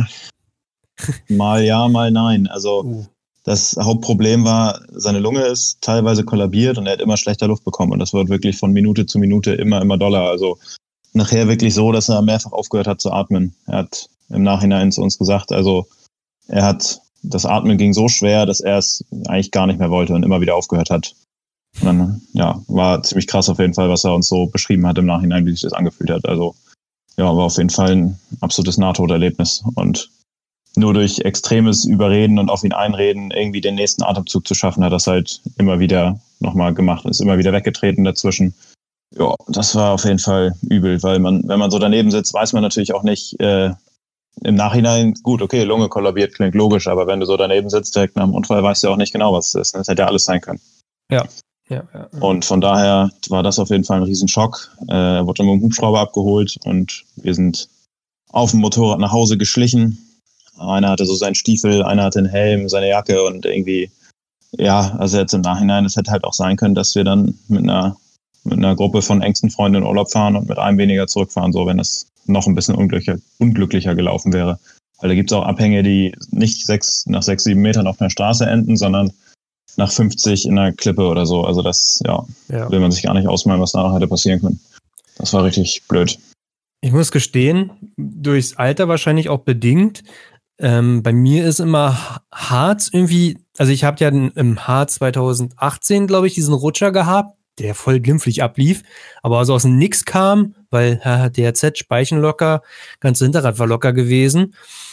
mal ja, mal nein. Also uh. das Hauptproblem war, seine Lunge ist teilweise kollabiert und er hat immer schlechter Luft bekommen und das wird wirklich von Minute zu Minute immer, immer doller. Also nachher wirklich so, dass er mehrfach aufgehört hat zu atmen. Er hat im Nachhinein zu uns gesagt, also er hat, das Atmen ging so schwer, dass er es eigentlich gar nicht mehr wollte und immer wieder aufgehört hat. Und dann, ja, war ziemlich krass auf jeden Fall, was er uns so beschrieben hat im Nachhinein, wie sich das angefühlt hat. Also ja, war auf jeden Fall ein absolutes Nahtoderlebnis und nur durch extremes Überreden und auf ihn einreden irgendwie den nächsten Atemzug zu schaffen, hat das halt immer wieder nochmal gemacht und ist immer wieder weggetreten dazwischen. Ja, das war auf jeden Fall übel, weil man, wenn man so daneben sitzt, weiß man natürlich auch nicht äh, im Nachhinein, gut, okay, Lunge kollabiert, klingt logisch, aber wenn du so daneben sitzt direkt nach dem Unfall, weißt du auch nicht genau, was es ist. Das hätte ja alles sein können. Ja. Ja, ja, ja. Und von daher war das auf jeden Fall ein Riesenschock. Er äh, wurde dann mit dem Hubschrauber abgeholt und wir sind auf dem Motorrad nach Hause geschlichen. Einer hatte so seinen Stiefel, einer hatte einen Helm, seine Jacke und irgendwie, ja, also jetzt im Nachhinein, es hätte halt auch sein können, dass wir dann mit einer, mit einer Gruppe von engsten Freunden in Urlaub fahren und mit einem weniger zurückfahren, so wenn es noch ein bisschen unglücklicher, unglücklicher gelaufen wäre. Weil da gibt es auch Abhänge, die nicht sechs, nach sechs, sieben Metern auf einer Straße enden, sondern nach fünfzig in einer Klippe oder so. Also das, ja, ja, will man sich gar nicht ausmalen, was danach hätte passieren können. Das war richtig blöd. Ich muss gestehen, durchs Alter wahrscheinlich auch bedingt, ähm, bei mir ist immer Harz irgendwie, also ich habe ja im Harz zwanzig achtzehn, glaube ich, diesen Rutscher gehabt, der voll glimpflich ablief, aber also aus dem Nix kam, weil haha, D R Z, Speichen locker, ganze Hinterrad war locker gewesen.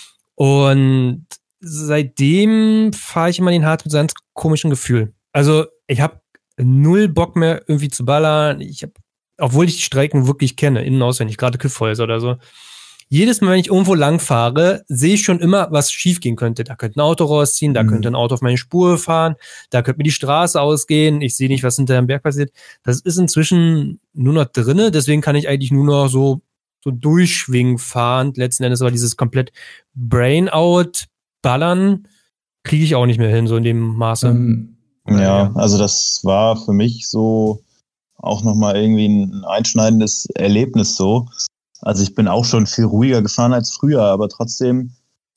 Und seitdem fahre ich immer den Harz mit so einem ganz komischen Gefühl. Also ich habe null Bock mehr irgendwie zu ballern. Ich habe, obwohl ich die Strecken wirklich kenne, innen auswendig, gerade Kiffhäuser oder so. Jedes Mal, wenn ich irgendwo lang fahre, sehe ich schon immer, was schief gehen könnte. Da könnte ein Auto rausziehen, da mhm. könnte ein Auto auf meine Spur fahren, da könnte mir die Straße ausgehen. Ich sehe nicht, was hinter dem Berg passiert. Das ist inzwischen nur noch drinne, deswegen kann ich eigentlich nur noch so so durchschwingen fahren. Letzten Endes war dieses komplett Brain-out Ballern kriege ich auch nicht mehr hin, so in dem Maße. Ähm, ja, also das war für mich so auch nochmal irgendwie ein einschneidendes Erlebnis so. Also ich bin auch schon viel ruhiger gefahren als früher, aber trotzdem,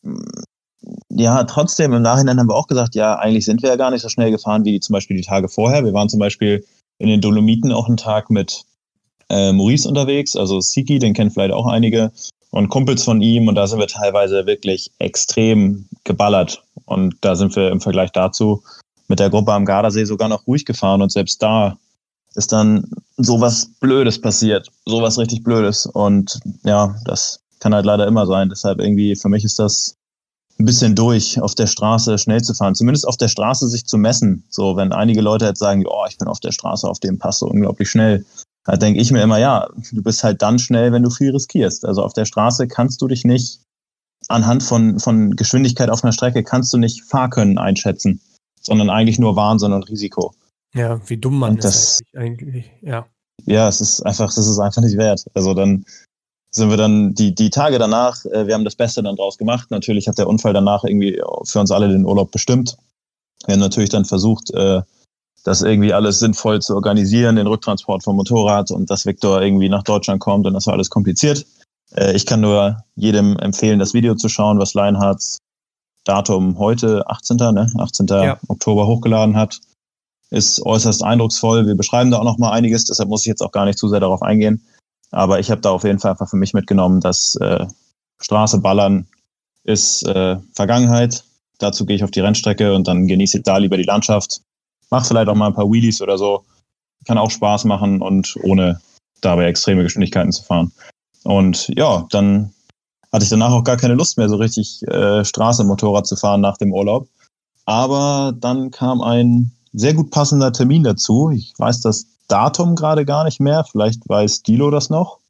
ja, trotzdem im Nachhinein haben wir auch gesagt, ja, eigentlich sind wir ja gar nicht so schnell gefahren wie zum Beispiel die Tage vorher. Wir waren zum Beispiel in den Dolomiten auch einen Tag mit äh, Maurice unterwegs, also Siki, den kennen vielleicht auch einige, und Kumpels von ihm, und da sind wir teilweise wirklich extrem geballert. Und da sind wir im Vergleich dazu mit der Gruppe am Gardasee sogar noch ruhig gefahren und selbst da ist dann sowas Blödes passiert, sowas richtig Blödes. Und ja, das kann halt leider immer sein. Deshalb irgendwie, für mich ist das ein bisschen durch, auf der Straße schnell zu fahren. Zumindest auf der Straße sich zu messen. So, wenn einige Leute jetzt sagen, oh, ich bin auf der Straße, auf dem Pass so unglaublich schnell. Da denke ich mir immer, ja, du bist halt dann schnell, wenn du viel riskierst. Also auf der Straße kannst du dich nicht anhand von, von Geschwindigkeit auf einer Strecke kannst du nicht Fahrkönnen einschätzen, sondern eigentlich nur Wahnsinn und Risiko. Ja, wie dumm man und das, ist eigentlich, ja. Ja, es ist einfach, das ist einfach nicht wert. Also dann sind wir dann die, die Tage danach, äh, wir haben das Beste dann draus gemacht. Natürlich hat der Unfall danach irgendwie für uns alle den Urlaub bestimmt. Wir haben natürlich dann versucht, äh, das irgendwie alles sinnvoll zu organisieren, den Rücktransport vom Motorrad und dass Viktor irgendwie nach Deutschland kommt, und das war alles kompliziert. Äh, ich kann nur jedem empfehlen, das Video zu schauen, was Lionhearts Datum heute, achtzehnten Ne? achtzehnten Ja. Oktober hochgeladen hat. Ist äußerst eindrucksvoll. Wir beschreiben da auch noch mal einiges, deshalb muss ich jetzt auch gar nicht zu sehr darauf eingehen. Aber ich habe da auf jeden Fall einfach für mich mitgenommen, dass äh, Straße ballern ist äh, Vergangenheit. Dazu gehe ich auf die Rennstrecke und dann genieße ich da lieber die Landschaft. Mach vielleicht auch mal ein paar Wheelies oder so. Kann auch Spaß machen und ohne dabei extreme Geschwindigkeiten zu fahren. Und ja, dann hatte ich danach auch gar keine Lust mehr, so richtig äh, Straße Motorrad zu fahren nach dem Urlaub. Aber dann kam ein sehr gut passender Termin dazu. Ich weiß das Datum gerade gar nicht mehr. Vielleicht weiß Dilo das noch.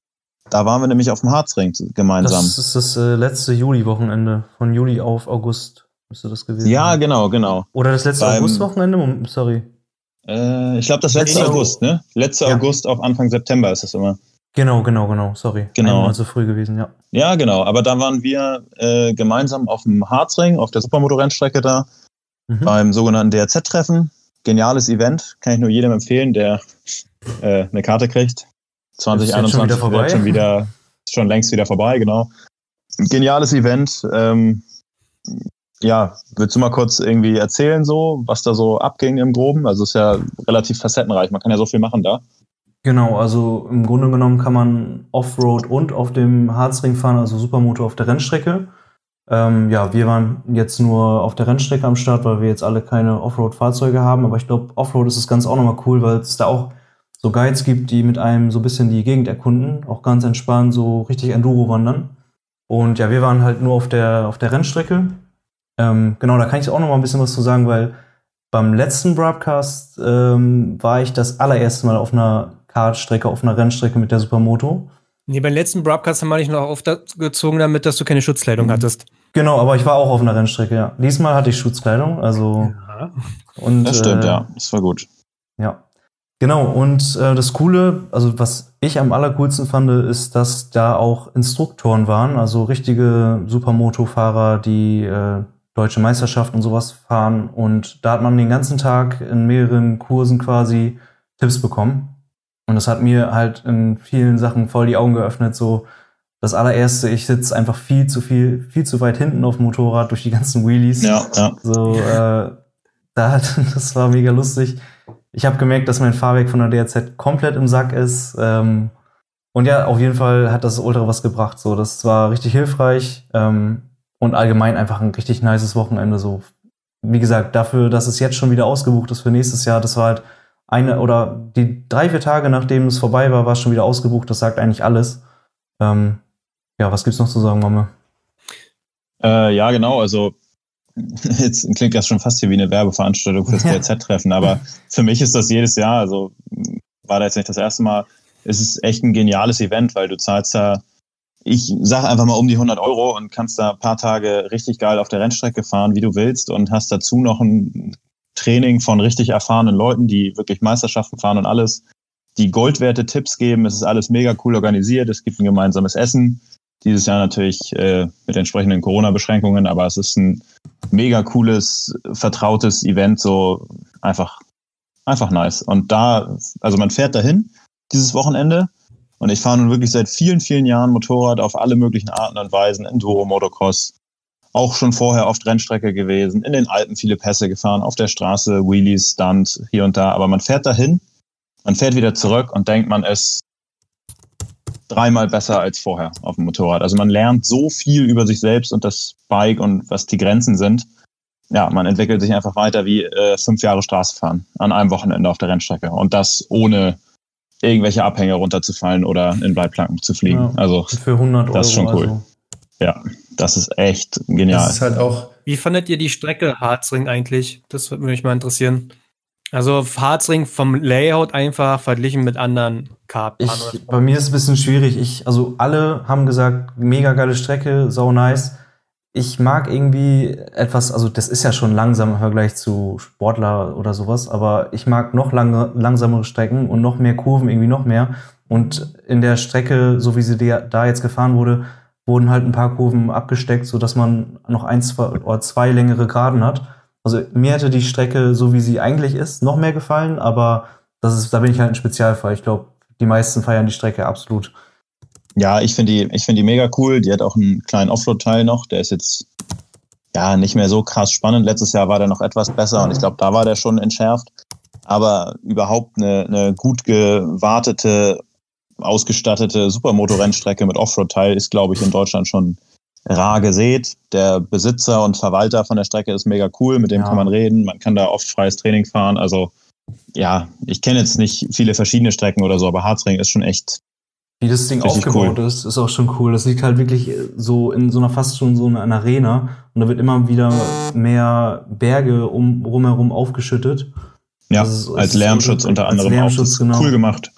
Da waren wir nämlich auf dem Harzring gemeinsam. Das ist das äh, letzte Juli-Wochenende. Von Juli auf August müsste das gewesen sein. Ja, genau, genau. Oder das letzte Beim- August-Wochenende? Sorry. Äh, ich glaube, das letzte Letzte- August, ne? Letzte Ja. August auf Anfang September ist das immer. Genau, genau, genau. Sorry. Genau. Einmal zu früh gewesen, ja. Ja, genau. Aber da waren wir äh, gemeinsam auf dem Harzring, auf der Supermoto-Rennstrecke da, Mhm. beim sogenannten D R Z-Treffen. Geniales Event, kann ich nur jedem empfehlen, der äh, eine Karte kriegt. zwanzig einundzwanzig Ist jetzt schon wieder wird schon wieder, ist schon längst wieder vorbei, genau. Ein geniales Event. Ähm, ja, willst du mal kurz irgendwie erzählen, so, was da so abging im Groben? Also es ist ja relativ facettenreich, man kann ja so viel machen da. Genau, also im Grunde genommen kann man Offroad und auf dem Harzring fahren, also Supermoto auf der Rennstrecke. Ähm, ja, wir waren jetzt nur auf der Rennstrecke am Start, weil wir jetzt alle keine Offroad-Fahrzeuge haben. Aber ich glaube, Offroad ist das Ganze auch nochmal cool, weil es da auch so Guides gibt, die mit einem so ein bisschen die Gegend erkunden, auch ganz entspannt so richtig Enduro wandern. Und ja, wir waren halt nur auf der, auf der Rennstrecke. Ähm, genau, da kann ich auch noch mal ein bisschen was zu sagen, weil beim letzten Broadcast ähm, war ich das allererste Mal auf einer Kartstrecke, auf einer Rennstrecke mit der Supermoto. Nee, beim letzten Broadcast haben wir dich noch aufgezogen damit, dass du keine Schutzkleidung Mhm. hattest. Genau, aber ich war auch auf einer Rennstrecke, ja. Diesmal hatte ich Schutzkleidung, also Ja. und Das stimmt, äh, ja. Das war gut. Ja. Genau, und äh, das Coole, also was ich am allercoolsten fand, ist, dass da auch Instruktoren waren, also richtige Supermoto-Fahrer, die äh, deutsche Meisterschaften und sowas fahren. Und da hat man den ganzen Tag in mehreren Kursen quasi Tipps bekommen. Und das hat mir halt in vielen Sachen voll die Augen geöffnet. So das allererste, ich sitze einfach viel zu viel, viel zu weit hinten auf dem Motorrad durch die ganzen Wheelies. Ja, ja. So, äh, da hat, das war mega lustig. Ich habe gemerkt, dass mein Fahrwerk von der D R Z komplett im Sack ist. Ähm, und ja, auf jeden Fall hat das Ultra was gebracht. So, das war richtig hilfreich ähm, und allgemein einfach ein richtig nices Wochenende. So, wie gesagt, dafür, dass es jetzt schon wieder ausgebucht ist für nächstes Jahr, das war halt eine oder die drei, vier Tage, nachdem es vorbei war, war es schon wieder ausgebucht. Das sagt eigentlich alles. Ähm, ja, was gibt's noch zu sagen, Mama? Äh, ja, genau, also jetzt klingt das schon fast hier wie eine Werbeveranstaltung fürs Ja. D R Z-Treffen, aber für mich ist das jedes Jahr, also war da jetzt nicht das erste Mal, es ist echt ein geniales Event, weil du zahlst da, ich sag einfach mal um die hundert Euro und kannst da ein paar Tage richtig geil auf der Rennstrecke fahren, wie du willst, und hast dazu noch ein Training von richtig erfahrenen Leuten, die wirklich Meisterschaften fahren und alles, die goldwerte Tipps geben. Es ist alles mega cool organisiert, es gibt ein gemeinsames Essen. Dieses Jahr natürlich äh, mit entsprechenden Corona-Beschränkungen, aber es ist ein mega cooles, vertrautes Event, so einfach, einfach nice. Und da, also man fährt dahin, dieses Wochenende, und ich fahre nun wirklich seit vielen, vielen Jahren Motorrad auf alle möglichen Arten und Weisen, Enduro, Motocross, auch schon vorher oft Rennstrecke gewesen, in den Alpen viele Pässe gefahren, auf der Straße, Wheelies, Stunt, hier und da, aber man fährt dahin, man fährt wieder zurück und denkt, man ist dreimal besser als vorher auf dem Motorrad. Also man lernt so viel über sich selbst und das Bike und was die Grenzen sind. Ja, man entwickelt sich einfach weiter wie äh, fünf Jahre Straße fahren an einem Wochenende auf der Rennstrecke. Und das ohne irgendwelche Abhänge runterzufallen oder in Leitplanken zu fliegen. Ja. Also Für hundert Euro. das ist schon cool. Also. ja, das ist echt genial. Das ist halt auch, Wie fandet ihr die Strecke Harzring eigentlich? Das würde mich mal interessieren. Also Harzring vom Layout einfach verglichen mit anderen Kartbahnen. Ich, bei mir ist es ein bisschen schwierig. Ich, also alle haben gesagt, mega geile Strecke, sau nice. Ich mag irgendwie etwas, also das ist ja schon langsam im Vergleich zu Sportler oder sowas, aber ich mag noch lange, langsamere Strecken und noch mehr Kurven, irgendwie noch mehr. Und in der Strecke, so wie sie da jetzt gefahren wurde, wurden halt ein paar Kurven abgesteckt, sodass man noch ein, zwei oder zwei längere Geraden hat. Also mir hätte die Strecke, so wie sie eigentlich ist, noch mehr gefallen, aber das ist, da bin ich halt ein Spezialfall. Ich glaube, die meisten feiern die Strecke absolut. Ja, ich finde die, ich finde die mega cool. Die hat auch einen kleinen Offroad-Teil noch. Der ist jetzt ja nicht mehr so krass spannend. Letztes Jahr war der noch etwas besser und ich glaube, da war der schon entschärft. Aber überhaupt eine, eine gut gewartete, ausgestattete Supermoto-Rennstrecke mit Offroad-Teil ist, glaube ich, in Deutschland schon rar gesät. Der Besitzer und Verwalter von der Strecke ist mega cool. Mit dem Ja. kann man reden. Man kann da oft freies Training fahren. Also ja, ich kenne jetzt nicht viele verschiedene Strecken oder so, aber Harzring ist schon echt. Wie das Ding Richtig aufgebaut cool. ist, ist auch schon cool. Das liegt halt wirklich so in so einer fast schon so einer Arena und da wird immer wieder mehr Berge um rumherum aufgeschüttet. Ja, Das ist- als ist- Lärmschutz als unter anderem Lärmschutz, auch. Das ist genau. cool gemacht.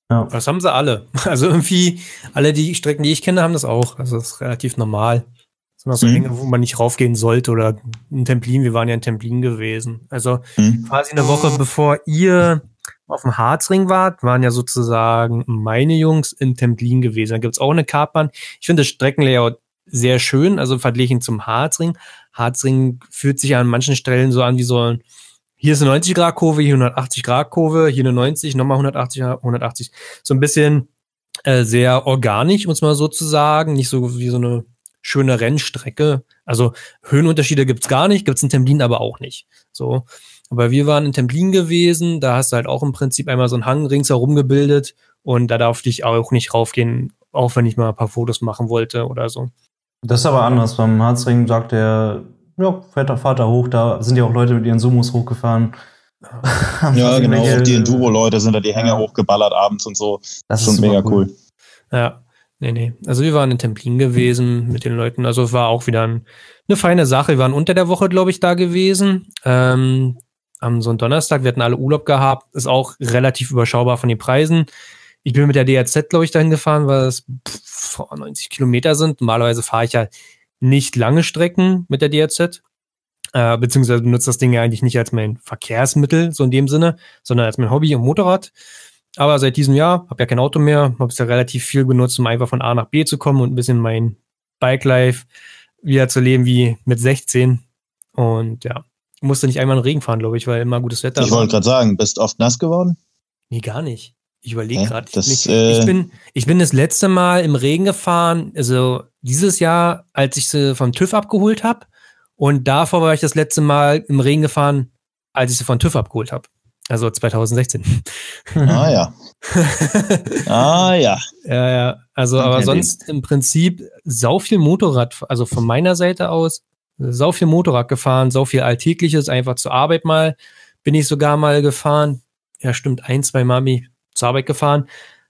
Ja. Das haben sie alle. Also irgendwie, alle die Strecken, die ich kenne, haben das auch. Also das ist relativ normal. Das sind auch so Mhm. Hänge, wo man nicht raufgehen sollte oder in Templin. Wir waren ja in Templin gewesen. Also Mhm. quasi eine Woche bevor ihr auf dem Harzring wart, waren ja sozusagen meine Jungs in Templin gewesen. Da gibt's auch eine Kartbahn. Ich finde das Streckenlayout sehr schön, also verglichen zum Harzring. Harzring fühlt sich an manchen Stellen so an wie so ein, hier ist eine neunzig Grad Kurve, hier hundertachtzig Grad Kurve, hier eine neunzig, nochmal hundertachtzig, hundertachtzig. So ein bisschen äh, sehr organisch, muss man so zu sagen. Nicht so wie so eine schöne Rennstrecke. Also Höhenunterschiede gibt's gar nicht, gibt's in Templin aber auch nicht. So. Aber wir waren in Templin gewesen, da hast du halt auch im Prinzip einmal so einen Hang ringsherum gebildet und da darf ich auch nicht raufgehen, auch wenn ich mal ein paar Fotos machen wollte oder so. Das ist aber anders. Beim Harzring sagt er, ja, fährt der Vater hoch, da sind ja auch Leute mit ihren Sumos hochgefahren. Ja, genau. Irgendwelche- Auch die Enduro-Leute sind da die Hänger Ja. hochgeballert abends und so. Das Schon super mega cool. Ja, nee, nee. Also wir waren in Templin gewesen mit den Leuten. Also es war auch wieder ein, eine feine Sache. Wir waren unter der Woche, glaube ich, da gewesen. Ähm, am so einem Donnerstag, wir hatten alle Urlaub gehabt. Ist auch relativ überschaubar von den Preisen. Ich bin mit der D R Z, glaube ich, dahin gefahren, weil es pff, neunzig Kilometer sind. Normalerweise fahre ich ja nicht lange Strecken mit der D R Z. Äh, beziehungsweise benutze das Ding ja eigentlich nicht als mein Verkehrsmittel, so in dem Sinne, sondern als mein Hobby und Motorrad. Aber seit diesem Jahr, habe ja kein Auto mehr, habe es ja relativ viel benutzt, um einfach von A nach B zu kommen und ein bisschen mein Bike-Life wieder zu leben wie mit sechzehn. Und ja, musste nicht einmal in den Regen fahren, glaube ich, weil immer gutes Wetter Ich war. wollte gerade sagen, bist oft nass geworden? Nee, gar nicht. Ich überlege Hä? gerade. Das, Ich, äh, ich, bin, ich bin das letzte Mal im Regen gefahren, also dieses Jahr, als ich sie vom TÜV abgeholt habe. Und davor war ich das letzte Mal im Regen gefahren, als ich sie von TÜV abgeholt habe. Also zwanzig sechzehn. Ah ja. Ah ja. Ja, ja. Also, Man aber kennt sonst im Prinzip sau viel Motorrad, also von meiner Seite aus, sau viel Motorrad gefahren, sau viel Alltägliches, einfach zur Arbeit mal. Bin ich sogar mal gefahren. Ja, stimmt, ein, zwei Mal bin ich zur Arbeit gefahren.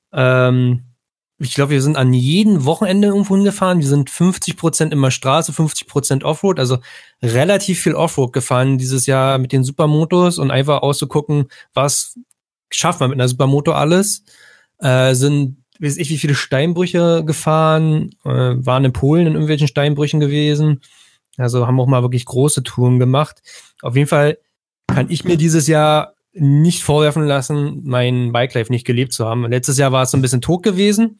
Ähm, ich glaube, wir sind an jedem Wochenende irgendwo hingefahren. Wir sind fünfzig Prozent immer Straße, fünfzig Prozent Offroad, also relativ viel Offroad gefahren dieses Jahr mit den Supermotos und einfach auszugucken, was schafft man mit einer Supermoto alles. Äh, sind, weiß ich, wie viele Steinbrüche gefahren, äh, waren in Polen in irgendwelchen Steinbrüchen gewesen. Also haben auch mal wirklich große Touren gemacht. Auf jeden Fall kann ich mir dieses Jahr nicht vorwerfen lassen, mein Bike-Life nicht gelebt zu haben. Letztes Jahr war es so ein bisschen tot gewesen.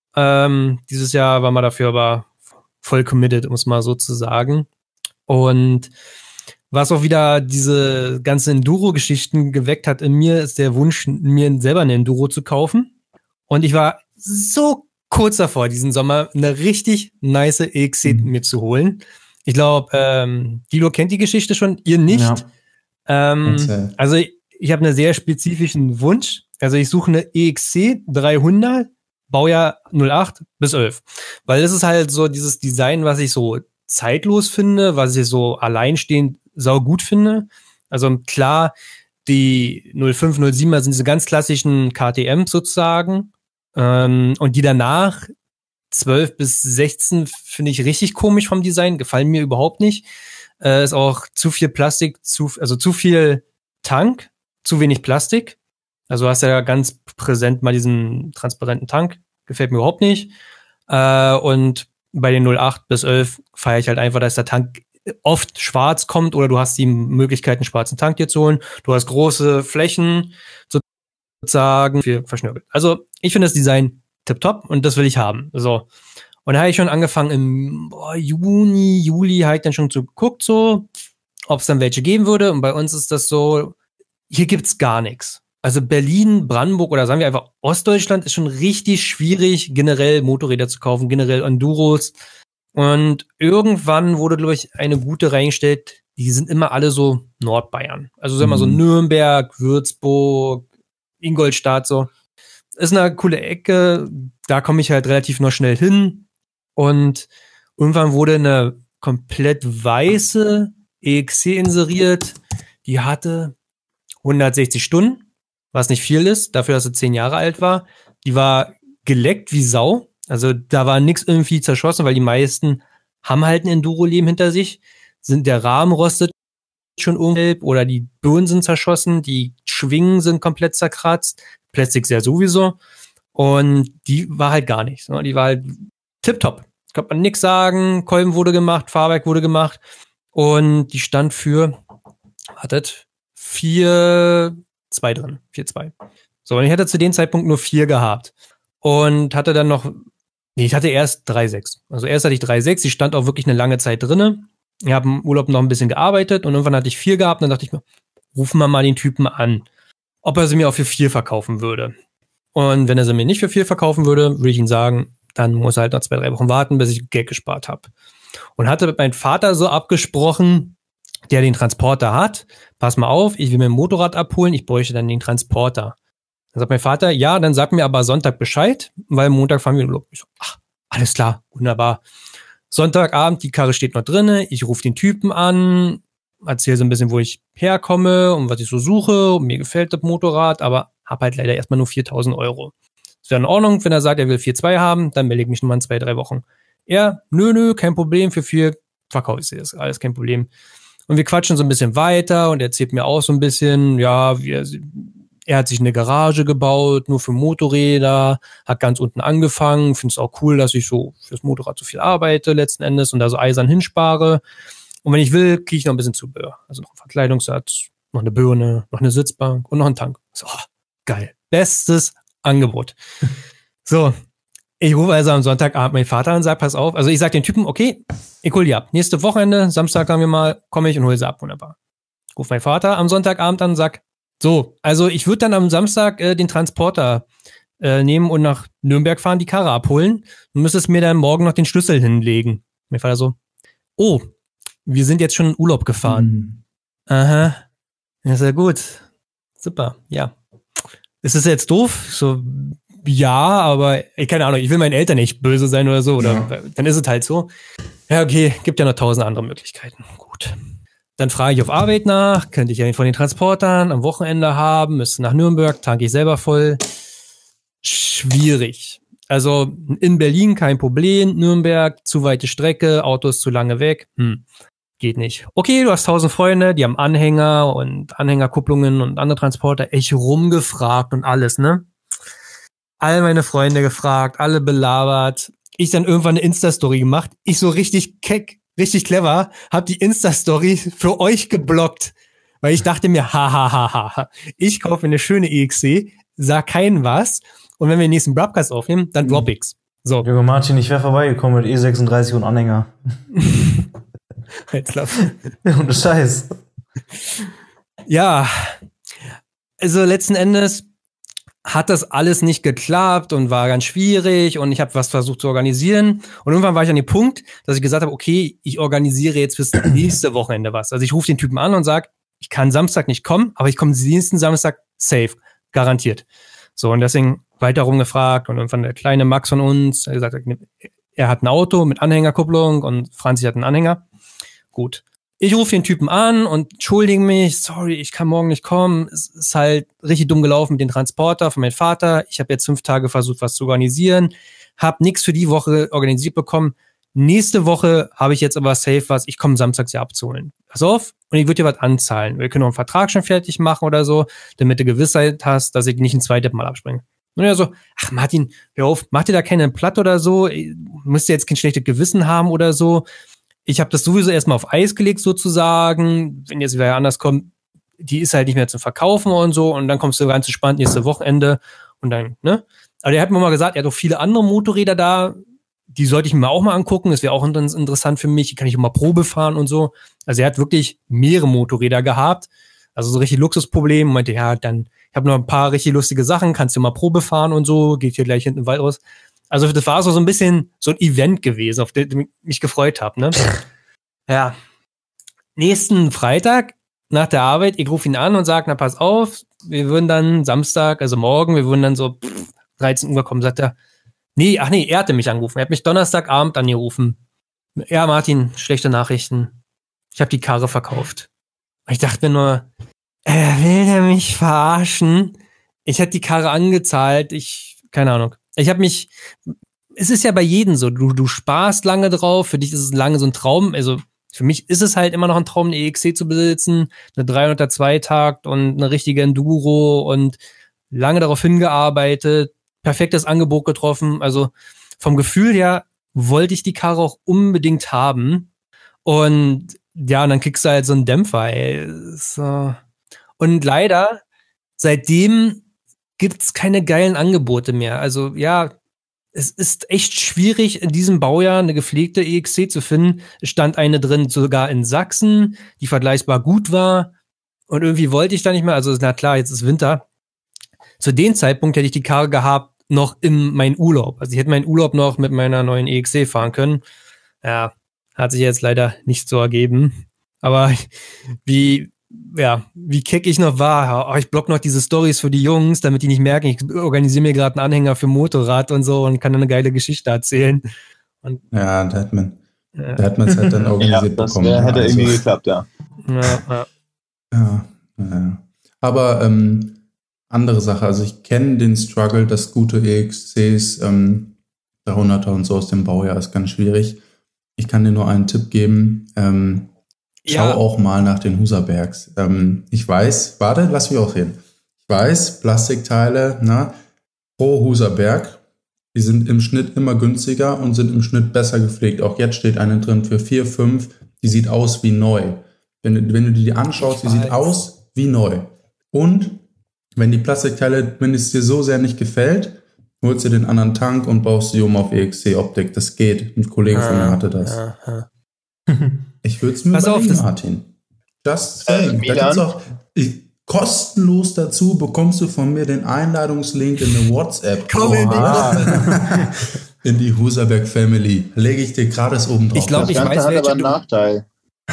Ähm, dieses Jahr war man dafür aber voll committed, um es mal so zu sagen. Und was auch wieder diese ganzen Enduro-Geschichten geweckt hat in mir, ist der Wunsch, mir selber eine Enduro zu kaufen. Und ich war so kurz davor, diesen Sommer eine richtig nice E X C Mhm. mir zu holen. Ich glaube, ähm, Dilo kennt die Geschichte schon, ihr nicht. Ja. Ähm, Erzähl. also ich, ich habe einen sehr spezifischen Wunsch. Also ich suche eine E X C dreihundert, Baujahr null acht bis elf. Weil das ist halt so dieses Design, was ich so zeitlos finde, was ich so alleinstehend sau gut finde. Also klar, die null fünf, null sieben sind diese ganz klassischen K T M sozusagen. Ähm, und die danach zwölf bis sechzehn finde ich richtig komisch vom Design, gefallen mir überhaupt nicht. Äh, ist auch zu viel Plastik, zu, also zu viel Tank, zu wenig Plastik. Also hast ja ganz präsent mal diesen transparenten Tank, gefällt mir überhaupt nicht. Äh, und bei den null acht bis elf feiere ich halt einfach, dass der Tank oft schwarz kommt oder du hast die Möglichkeit, einen schwarzen Tank dir zu holen. Du hast große Flächen sozusagen für verschnörkelt. Also ich finde das Design tipptopp und das will ich haben. So. Und da habe ich schon angefangen im boah, Juni, Juli habe ich dann schon so geguckt, so, ob es dann welche geben würde. Und bei uns ist das so, hier gibt's gar nichts. Also Berlin, Brandenburg oder sagen wir einfach Ostdeutschland ist schon richtig schwierig, generell Motorräder zu kaufen, generell Enduros. Und irgendwann wurde, glaube ich, eine gute reingestellt, die sind immer alle so Nordbayern. Also sagen wir so Mhm. Nürnberg, Würzburg, Ingolstadt, so. Ist eine coole Ecke, da komme ich halt relativ noch schnell hin. Und irgendwann wurde eine komplett weiße E X C inseriert, die hatte hundertsechzig Stunden, was nicht viel ist, dafür, dass sie zehn Jahre alt war. Die war geleckt wie Sau. Also da war nichts irgendwie zerschossen, weil die meisten haben halt ein Enduro-Leben hinter sich. Sind der Rahmen rostet schon umgelb oder die Birnen sind zerschossen, die Schwingen sind komplett zerkratzt, Plastik sehr sowieso. Und die war halt gar nicht. Die war halt tipptopp. Kann man nichts sagen. Kolben wurde gemacht, Fahrwerk wurde gemacht. Und die stand für, wartet, vier zwei drin. vier zwei. So, und ich hatte zu dem Zeitpunkt nur vier gehabt. Und hatte dann noch, nee, ich hatte erst drei sechs. Also erst hatte ich drei sechs. Die stand auch wirklich eine lange Zeit drinne. Ich habe im Urlaub noch ein bisschen gearbeitet. Und irgendwann hatte ich vier gehabt. Und dann dachte ich mir, rufen wir mal den Typen an, ob er sie mir auch für vier verkaufen würde. Und wenn er sie mir nicht für vier verkaufen würde, würde ich ihm sagen, dann muss er halt noch zwei, drei Wochen warten, bis ich Geld gespart habe. Und hatte mit meinem Vater so abgesprochen, der den Transporter hat, pass mal auf, ich will mir ein Motorrad abholen, ich bräuchte dann den Transporter. Dann sagt mein Vater, ja, dann sag mir aber Sonntag Bescheid, weil Montag fahren wir in Urlaub. Ich so, ach, alles klar, wunderbar. Sonntagabend, die Karre steht noch drinne, ich rufe den Typen an, erzähle so ein bisschen, wo ich herkomme und was ich so suche, und mir gefällt das Motorrad, aber habe halt leider erstmal nur viertausend Euro. Das wäre in Ordnung, wenn er sagt, er will vier zwei haben, dann melde ich mich nochmal in zwei, drei Wochen. Er, nö, nö, kein Problem, für vier verkaufe ich das, alles kein Problem. Und wir quatschen so ein bisschen weiter und er erzählt mir auch so ein bisschen, ja, wie er, er hat sich eine Garage gebaut, nur für Motorräder, hat ganz unten angefangen, finde es auch cool, dass ich so fürs Motorrad so viel arbeite letzten Endes und da so eisern hinspare. Und wenn ich will, kriege ich noch ein bisschen Zubehör. Also noch einen Verkleidungssatz, noch eine Birne, noch eine Sitzbank und noch einen Tank. So, geil. Bestes Angebot. So, ich rufe also am Sonntagabend meinen Vater an und sage, pass auf. Also ich sage den Typen, okay, ich hole die ab. Nächste Wochenende, Samstag sagen wir mal, komme ich und hole sie ab. Wunderbar. Ich rufe meinen Vater am Sonntagabend an und sage, so, also ich würde dann am Samstag äh, den Transporter äh, nehmen und nach Nürnberg fahren, die Karre abholen. Du müsstest mir dann morgen noch den Schlüssel hinlegen. Mein Vater so, oh, wir sind jetzt schon in Urlaub gefahren. Mhm. Aha, ja, sehr gut. Super, ja. Ist das jetzt doof? So, ja, aber ich keine Ahnung, ich will meinen Eltern nicht böse sein oder so, oder ja. Dann ist es halt so. Ja, okay, gibt ja noch tausend andere Möglichkeiten. Gut. Dann frage ich auf Arbeit nach, könnte ich einen von den Transportern am Wochenende haben, müsste nach Nürnberg, tanke ich selber voll. Schwierig. Also in Berlin kein Problem, Nürnberg, zu weite Strecke, Auto ist zu lange weg. Hm. Geht nicht. Okay, du hast tausend Freunde, die haben Anhänger und Anhängerkupplungen und andere Transporter. Ich rumgefragt und alles, ne? All meine Freunde gefragt, alle belabert. Ich dann irgendwann eine Insta-Story gemacht. Ich so richtig keck, richtig clever, hab die Insta-Story für euch geblockt. Weil ich dachte mir, ha, ha, ha, ha, ha. Ich kaufe eine schöne E X C, sag keinen was. Und wenn wir den nächsten Broadcast aufnehmen, dann drop ich's. So. Junge Martin, ich wäre vorbeigekommen mit E sechsunddreißig und Anhänger. Ohne Scheiß. Ja, also letzten Endes hat das alles nicht geklappt und war ganz schwierig und ich habe was versucht zu organisieren und irgendwann war ich an dem Punkt, dass ich gesagt habe, okay, ich organisiere jetzt fürs nächste Wochenende was. Also ich rufe den Typen an und sage, ich kann Samstag nicht kommen, aber ich komme nächsten Samstag safe, garantiert. So, und deswegen weiter rumgefragt und irgendwann der kleine Max von uns, er hat gesagt, er hat ein Auto mit Anhängerkupplung und Franzi hat einen Anhänger. Gut. Ich rufe den Typen an und entschuldige mich, sorry, ich kann morgen nicht kommen. Es ist halt richtig dumm gelaufen mit dem Transporter von meinem Vater. Ich habe jetzt fünf Tage versucht, was zu organisieren, habe nichts für die Woche organisiert bekommen. Nächste Woche habe ich jetzt aber safe was, ich komme samstags ja abzuholen. Pass auf, und ich würde dir was anzahlen. Wir können auch einen Vertrag schon fertig machen oder so, damit du Gewissheit hast, dass ich nicht ein zweites Mal abspringe. Und er so, ach Martin, hör auf, mach dir da keine Platt oder so, müsst ihr jetzt kein schlechtes Gewissen haben oder so. Ich habe das sowieso erstmal auf Eis gelegt sozusagen. Wenn jetzt wieder anders kommt, die ist halt nicht mehr zu verkaufen und so. Und dann kommst du ganz entspannt nächste Wochenende und dann, ne? Aber der hat mir mal gesagt, er hat auch viele andere Motorräder da. Die sollte ich mir auch mal angucken. Das wäre auch interessant für mich. Die kann ich auch mal Probe fahren und so. Also er hat wirklich mehrere Motorräder gehabt. Also so richtig Luxusproblem. Meinte, ja, dann, ich habe noch ein paar richtig lustige Sachen. Kannst du mal Probe fahren und so. Geht hier gleich hinten im Wald raus. Also das war so ein bisschen so ein Event gewesen, auf das ich mich gefreut habe, ne? Ja. Nächsten Freitag nach der Arbeit, ich rufe ihn an und sage, na pass auf, wir würden dann Samstag, also morgen, wir würden dann so pff, dreizehn Uhr kommen, sagt er. Nee, ach nee, er hatte mich angerufen. Er hat mich Donnerstagabend angerufen. Ja, Martin, schlechte Nachrichten. Ich habe die Karre verkauft. Ich dachte mir nur, äh, will der mich verarschen? Ich hätte die Karre angezahlt, ich, keine Ahnung. Ich habe mich, es ist ja bei jedem so, du, du sparst lange drauf, für dich ist es lange so ein Traum, also für mich ist es halt immer noch ein Traum, eine E X C zu besitzen, eine dreihunderter Zweitakt und eine richtige Enduro und lange darauf hingearbeitet, perfektes Angebot getroffen. Also vom Gefühl her wollte ich die Karre auch unbedingt haben. Und ja, und dann kriegst du halt so einen Dämpfer, ey. So. Und leider, seitdem gibt's keine geilen Angebote mehr. Also ja, es ist echt schwierig, in diesem Baujahr eine gepflegte E X C zu finden. Es stand eine drin, sogar in Sachsen, die vergleichbar gut war. Und irgendwie wollte ich da nicht mehr. Also na klar, jetzt ist Winter. Zu dem Zeitpunkt hätte ich die Karre gehabt, noch in meinen Urlaub. Also ich hätte meinen Urlaub noch mit meiner neuen E X C fahren können. Ja, hat sich jetzt leider nicht so ergeben. Aber wie, ja, wie keck ich noch war. Oh, ich block noch diese Stories für die Jungs, damit die nicht merken, ich organisiere mir gerade einen Anhänger für Motorrad und so und kann dann eine geile Geschichte erzählen. Und, ja, da hat man ja. da hat man es halt dann organisiert ja, das bekommen. wär, hätte also. irgendwie geklappt, ja. Ja, ja. Ja, ja. Aber ähm, andere Sache, also ich kenne den Struggle, dass gute E X Cs, ähm, dreihunderter und so aus dem Baujahr ist ganz schwierig. Ich kann dir nur einen Tipp geben, ähm, schau Ja. auch mal nach den Husabergs. Ähm, ich weiß, warte, lass mich auch sehen. Ich weiß, Plastikteile, na, pro Husaberg, die sind im Schnitt immer günstiger und sind im Schnitt besser gepflegt. Auch jetzt steht eine drin für vier, fünf, die sieht aus wie neu. Wenn, du- wenn du die dir anschaust, die Ich sieht weiß. aus wie neu. Und wenn die Plastikteile, wenn es dir so sehr nicht gefällt, holst du den anderen Tank und baust sie um auf E X C-Optik. Das geht. Ein Kollege von mir hatte das. Ja, ja. Ich würde es mir Pass auf, überlegen, das- Martin. Just Äh, saying. Da Milan? gibt's auch, ich, kostenlos dazu bekommst du von mir den Einladungslink in eine WhatsApp. Komm in die- Oha. in die Husaberg Family. Lege ich dir gratis oben drauf. Ich glaub, Das ich Ganze weiß, hat welche aber einen du- Nachteil.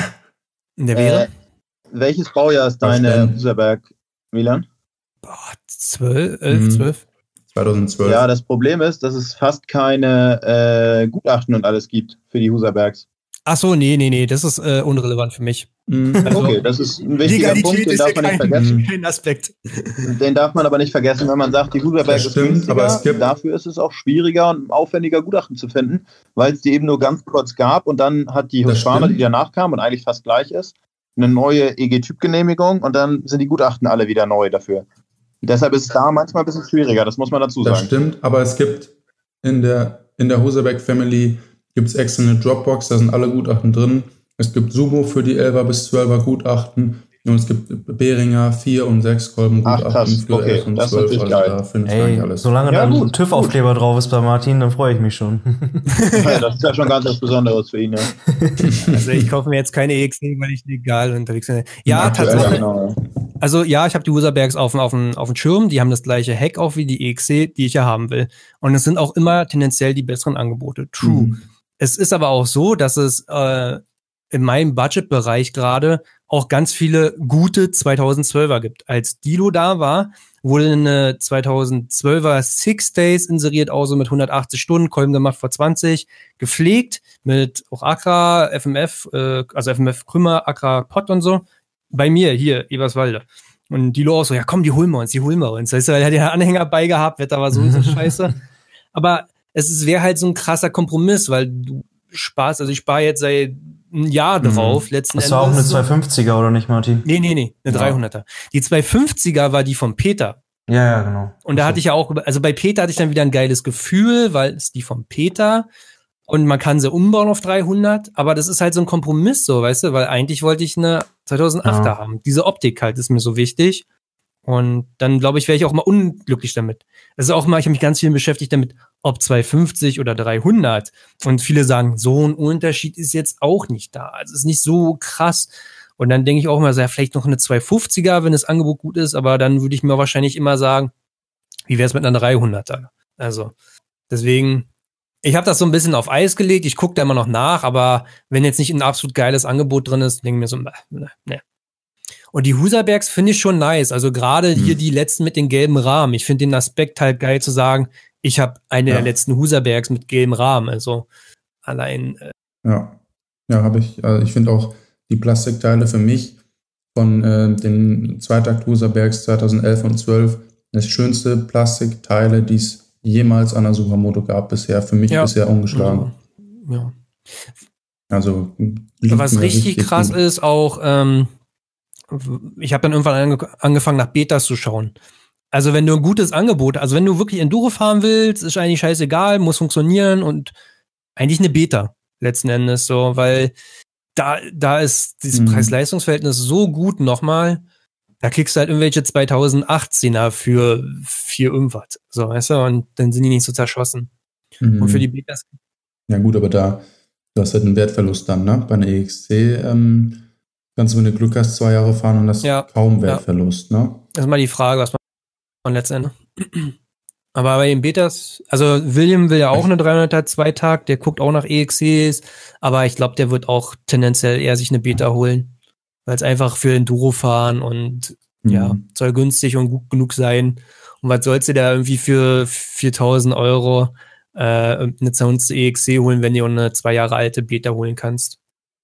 Der wäre? Äh, welches Baujahr ist Was deine denn? Husaberg, Milan? Boah, zwölf, elf, Mhm. zwölf. zweitausendzwölf. Ja, das Problem ist, dass es fast keine äh, Gutachten und alles gibt für die Husabergs. Ach so, nee, nee, nee, das ist äh, unrelevant für mich. Mhm. Also- Okay, das ist ein wichtiger Punkt, den darf man nicht kein, vergessen. kein Aspekt. Den darf man aber nicht vergessen, wenn man sagt, die Husaberg Das ist stimmt, günstiger. aber es gibt- Dafür ist es auch schwieriger und aufwendiger Gutachten zu finden, weil es die eben nur ganz kurz gab und dann hat die Das Husqvarna, die stimmt. danach kam und eigentlich fast gleich ist, eine neue E G-Typ-Genehmigung und dann sind die Gutachten alle wieder neu dafür. Deshalb ist es da manchmal ein bisschen schwieriger, das muss man dazu Das sagen. stimmt, aber es gibt in der, in der Husaberg Family gibt es extra eine Dropbox, da sind alle Gutachten drin. Es gibt Sumo für die elfer bis zwölfer Gutachten und es gibt Behringer vier und sechs Kolben Ach, Gutachten krass, für okay, elf und das ist zwölf. natürlich Also geil. da findest du eigentlich Ey, alles. solange Ja, da ein gut, TÜV-Aufkleber drauf ist bei Martin, dann freue ich mich schon. Ja, das ist ja schon ganz was Besonderes für ihn. Ja, Also ich kaufe mir jetzt keine E X C, weil ich legal unterwegs bin. Ja, Aktuell, Tatsache. genau. Also ja, ich habe die Husabergs auf, auf, dem- auf dem Schirm, die haben das gleiche Heck auch wie die E X C, die ich ja haben will. Und es sind auch immer tendenziell die besseren Angebote. True. Mhm. Es ist aber auch so, dass es äh, in meinem Budgetbereich gerade auch ganz viele gute zweitausendzwölfer gibt. Als Dilo da war, wurde eine zweitausendzwölfer Six Days inseriert, auch so mit hundertachtzig Stunden, Kolben gemacht vor zwanzig, gepflegt mit auch Accra, F M F, äh, also F M F Krümmer, Accra Pott und so. Bei mir hier, Eberswalde. Und Dilo auch so, ja komm, die holen wir uns, die holen wir uns. Weißt du, er hat ja Anhänger beigehabt, Wetter war so, so scheiße. Aber es wäre halt so ein krasser Kompromiss, weil du sparst, also ich spare jetzt seit einem Jahr drauf, letzten Das Endes. war auch eine so. zweihundertfünfziger, oder nicht, Martin? Nee, nee, nee, eine Ja. dreihunderter. Die zweihundertfünfziger war die vom Peter. Ja, ja, genau. Und da hatte ich ja auch, also bei Peter hatte ich dann wieder ein geiles Gefühl, weil es die vom Peter und man kann sie umbauen auf dreihundert, aber das ist halt so ein Kompromiss so, weißt du, weil eigentlich wollte ich eine zweitausendachter Ja. haben. Diese Optik halt ist mir so wichtig. Und dann, glaube ich, wäre ich auch mal unglücklich damit. Das ist auch mal, ich habe mich ganz viel beschäftigt damit, ob zweihundertfünfzig oder dreihundert. Und viele sagen, so ein Unterschied ist jetzt auch nicht da. Also es ist nicht so krass. Und dann denke ich auch mal, so, ja, vielleicht noch eine zweihundertfünfziger, wenn das Angebot gut ist, aber dann würde ich mir wahrscheinlich immer sagen, wie wäre es mit einer dreihunderter? Also deswegen, ich habe das so ein bisschen auf Eis gelegt, ich gucke da immer noch nach, aber wenn jetzt nicht ein absolut geiles Angebot drin ist, denke ich mir so, ne, ne. Und die Husabergs finde ich schon nice, also gerade Hm. hier die letzten mit den gelben Rahmen. Ich finde den Aspekt halt geil zu sagen, ich habe eine Ja. der letzten Husabergs mit gelbem Rahmen, also allein, äh, Ja, ja, habe ich. Also ich finde auch die Plastikteile für mich von äh, den Zweitakt Husabergs zweitausendelf und zwölf das schönste Plastikteile, die es jemals an der Supermoto gab bisher. Für mich Ja. bisher ungeschlagen. ja. Also liegt Was mir richtig krass gut. ist, auch, ähm, ich habe dann irgendwann ange angefangen, nach Betas zu schauen. Also wenn du ein gutes Angebot, also wenn du wirklich Enduro fahren willst, ist eigentlich scheißegal, muss funktionieren und eigentlich eine Beta letzten Endes so, weil da, da ist dieses Mhm. Preis-Leistungs-Verhältnis so gut nochmal, da kriegst du halt irgendwelche zweitausendachtzehner für vier irgendwas, so, weißt du, und dann sind die nicht so zerschossen. Mhm. Und für die Betas, Ja gut, aber da, du hast halt einen Wertverlust dann, ne? Bei einer E X C ähm, kannst du, wenn du Glück hast, zwei Jahre fahren und hast Ja, kaum Wertverlust, ne? das ist mal die Frage, was man letzten Endes. Aber bei den Betas, also William will ja auch eine dreihunderter Zweitag, der guckt auch nach E X Cs, aber ich glaube, der wird auch tendenziell eher sich eine Beta holen, weil es einfach für Enduro fahren und ja, Mhm. soll günstig und gut genug sein. Und was sollst du da irgendwie für viertausend Euro äh, eine zwanzig E X C holen, wenn du eine zwei Jahre alte Beta holen kannst?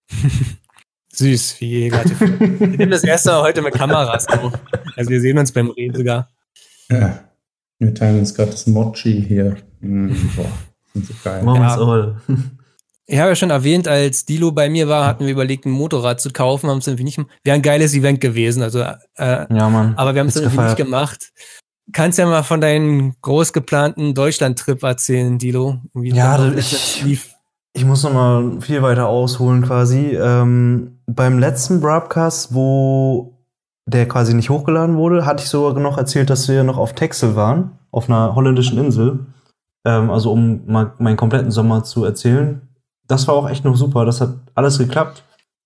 Süß, wie gerade. Wir nehmen das erste Mal heute mit Kameras auf. Also wir sehen uns beim Reden sogar. Ja. Wir teilen uns gerade das Mochi hier. Mhm. Boah, sind so geil. Moments Ja. all. Ich habe ja schon erwähnt, als Dilo bei mir war, hatten wir überlegt, ein Motorrad zu kaufen, haben es irgendwie nicht. Wäre ein geiles Event gewesen, also äh, Ja, Mann. aber wir haben es Hat's irgendwie gefeiert. nicht gemacht. Kannst ja mal von deinem groß geplanten Deutschland-Trip erzählen, Dilo. Wie Ja, das das- letztens ich- lief. Ich muss noch mal viel weiter ausholen quasi. Ähm, beim letzten Broadcast, wo der quasi nicht hochgeladen wurde, hatte ich sogar noch erzählt, dass wir noch auf Texel waren, auf einer holländischen Insel. Ähm, also um mal meinen kompletten Sommer zu erzählen. Das war auch echt noch super. Das hat alles geklappt.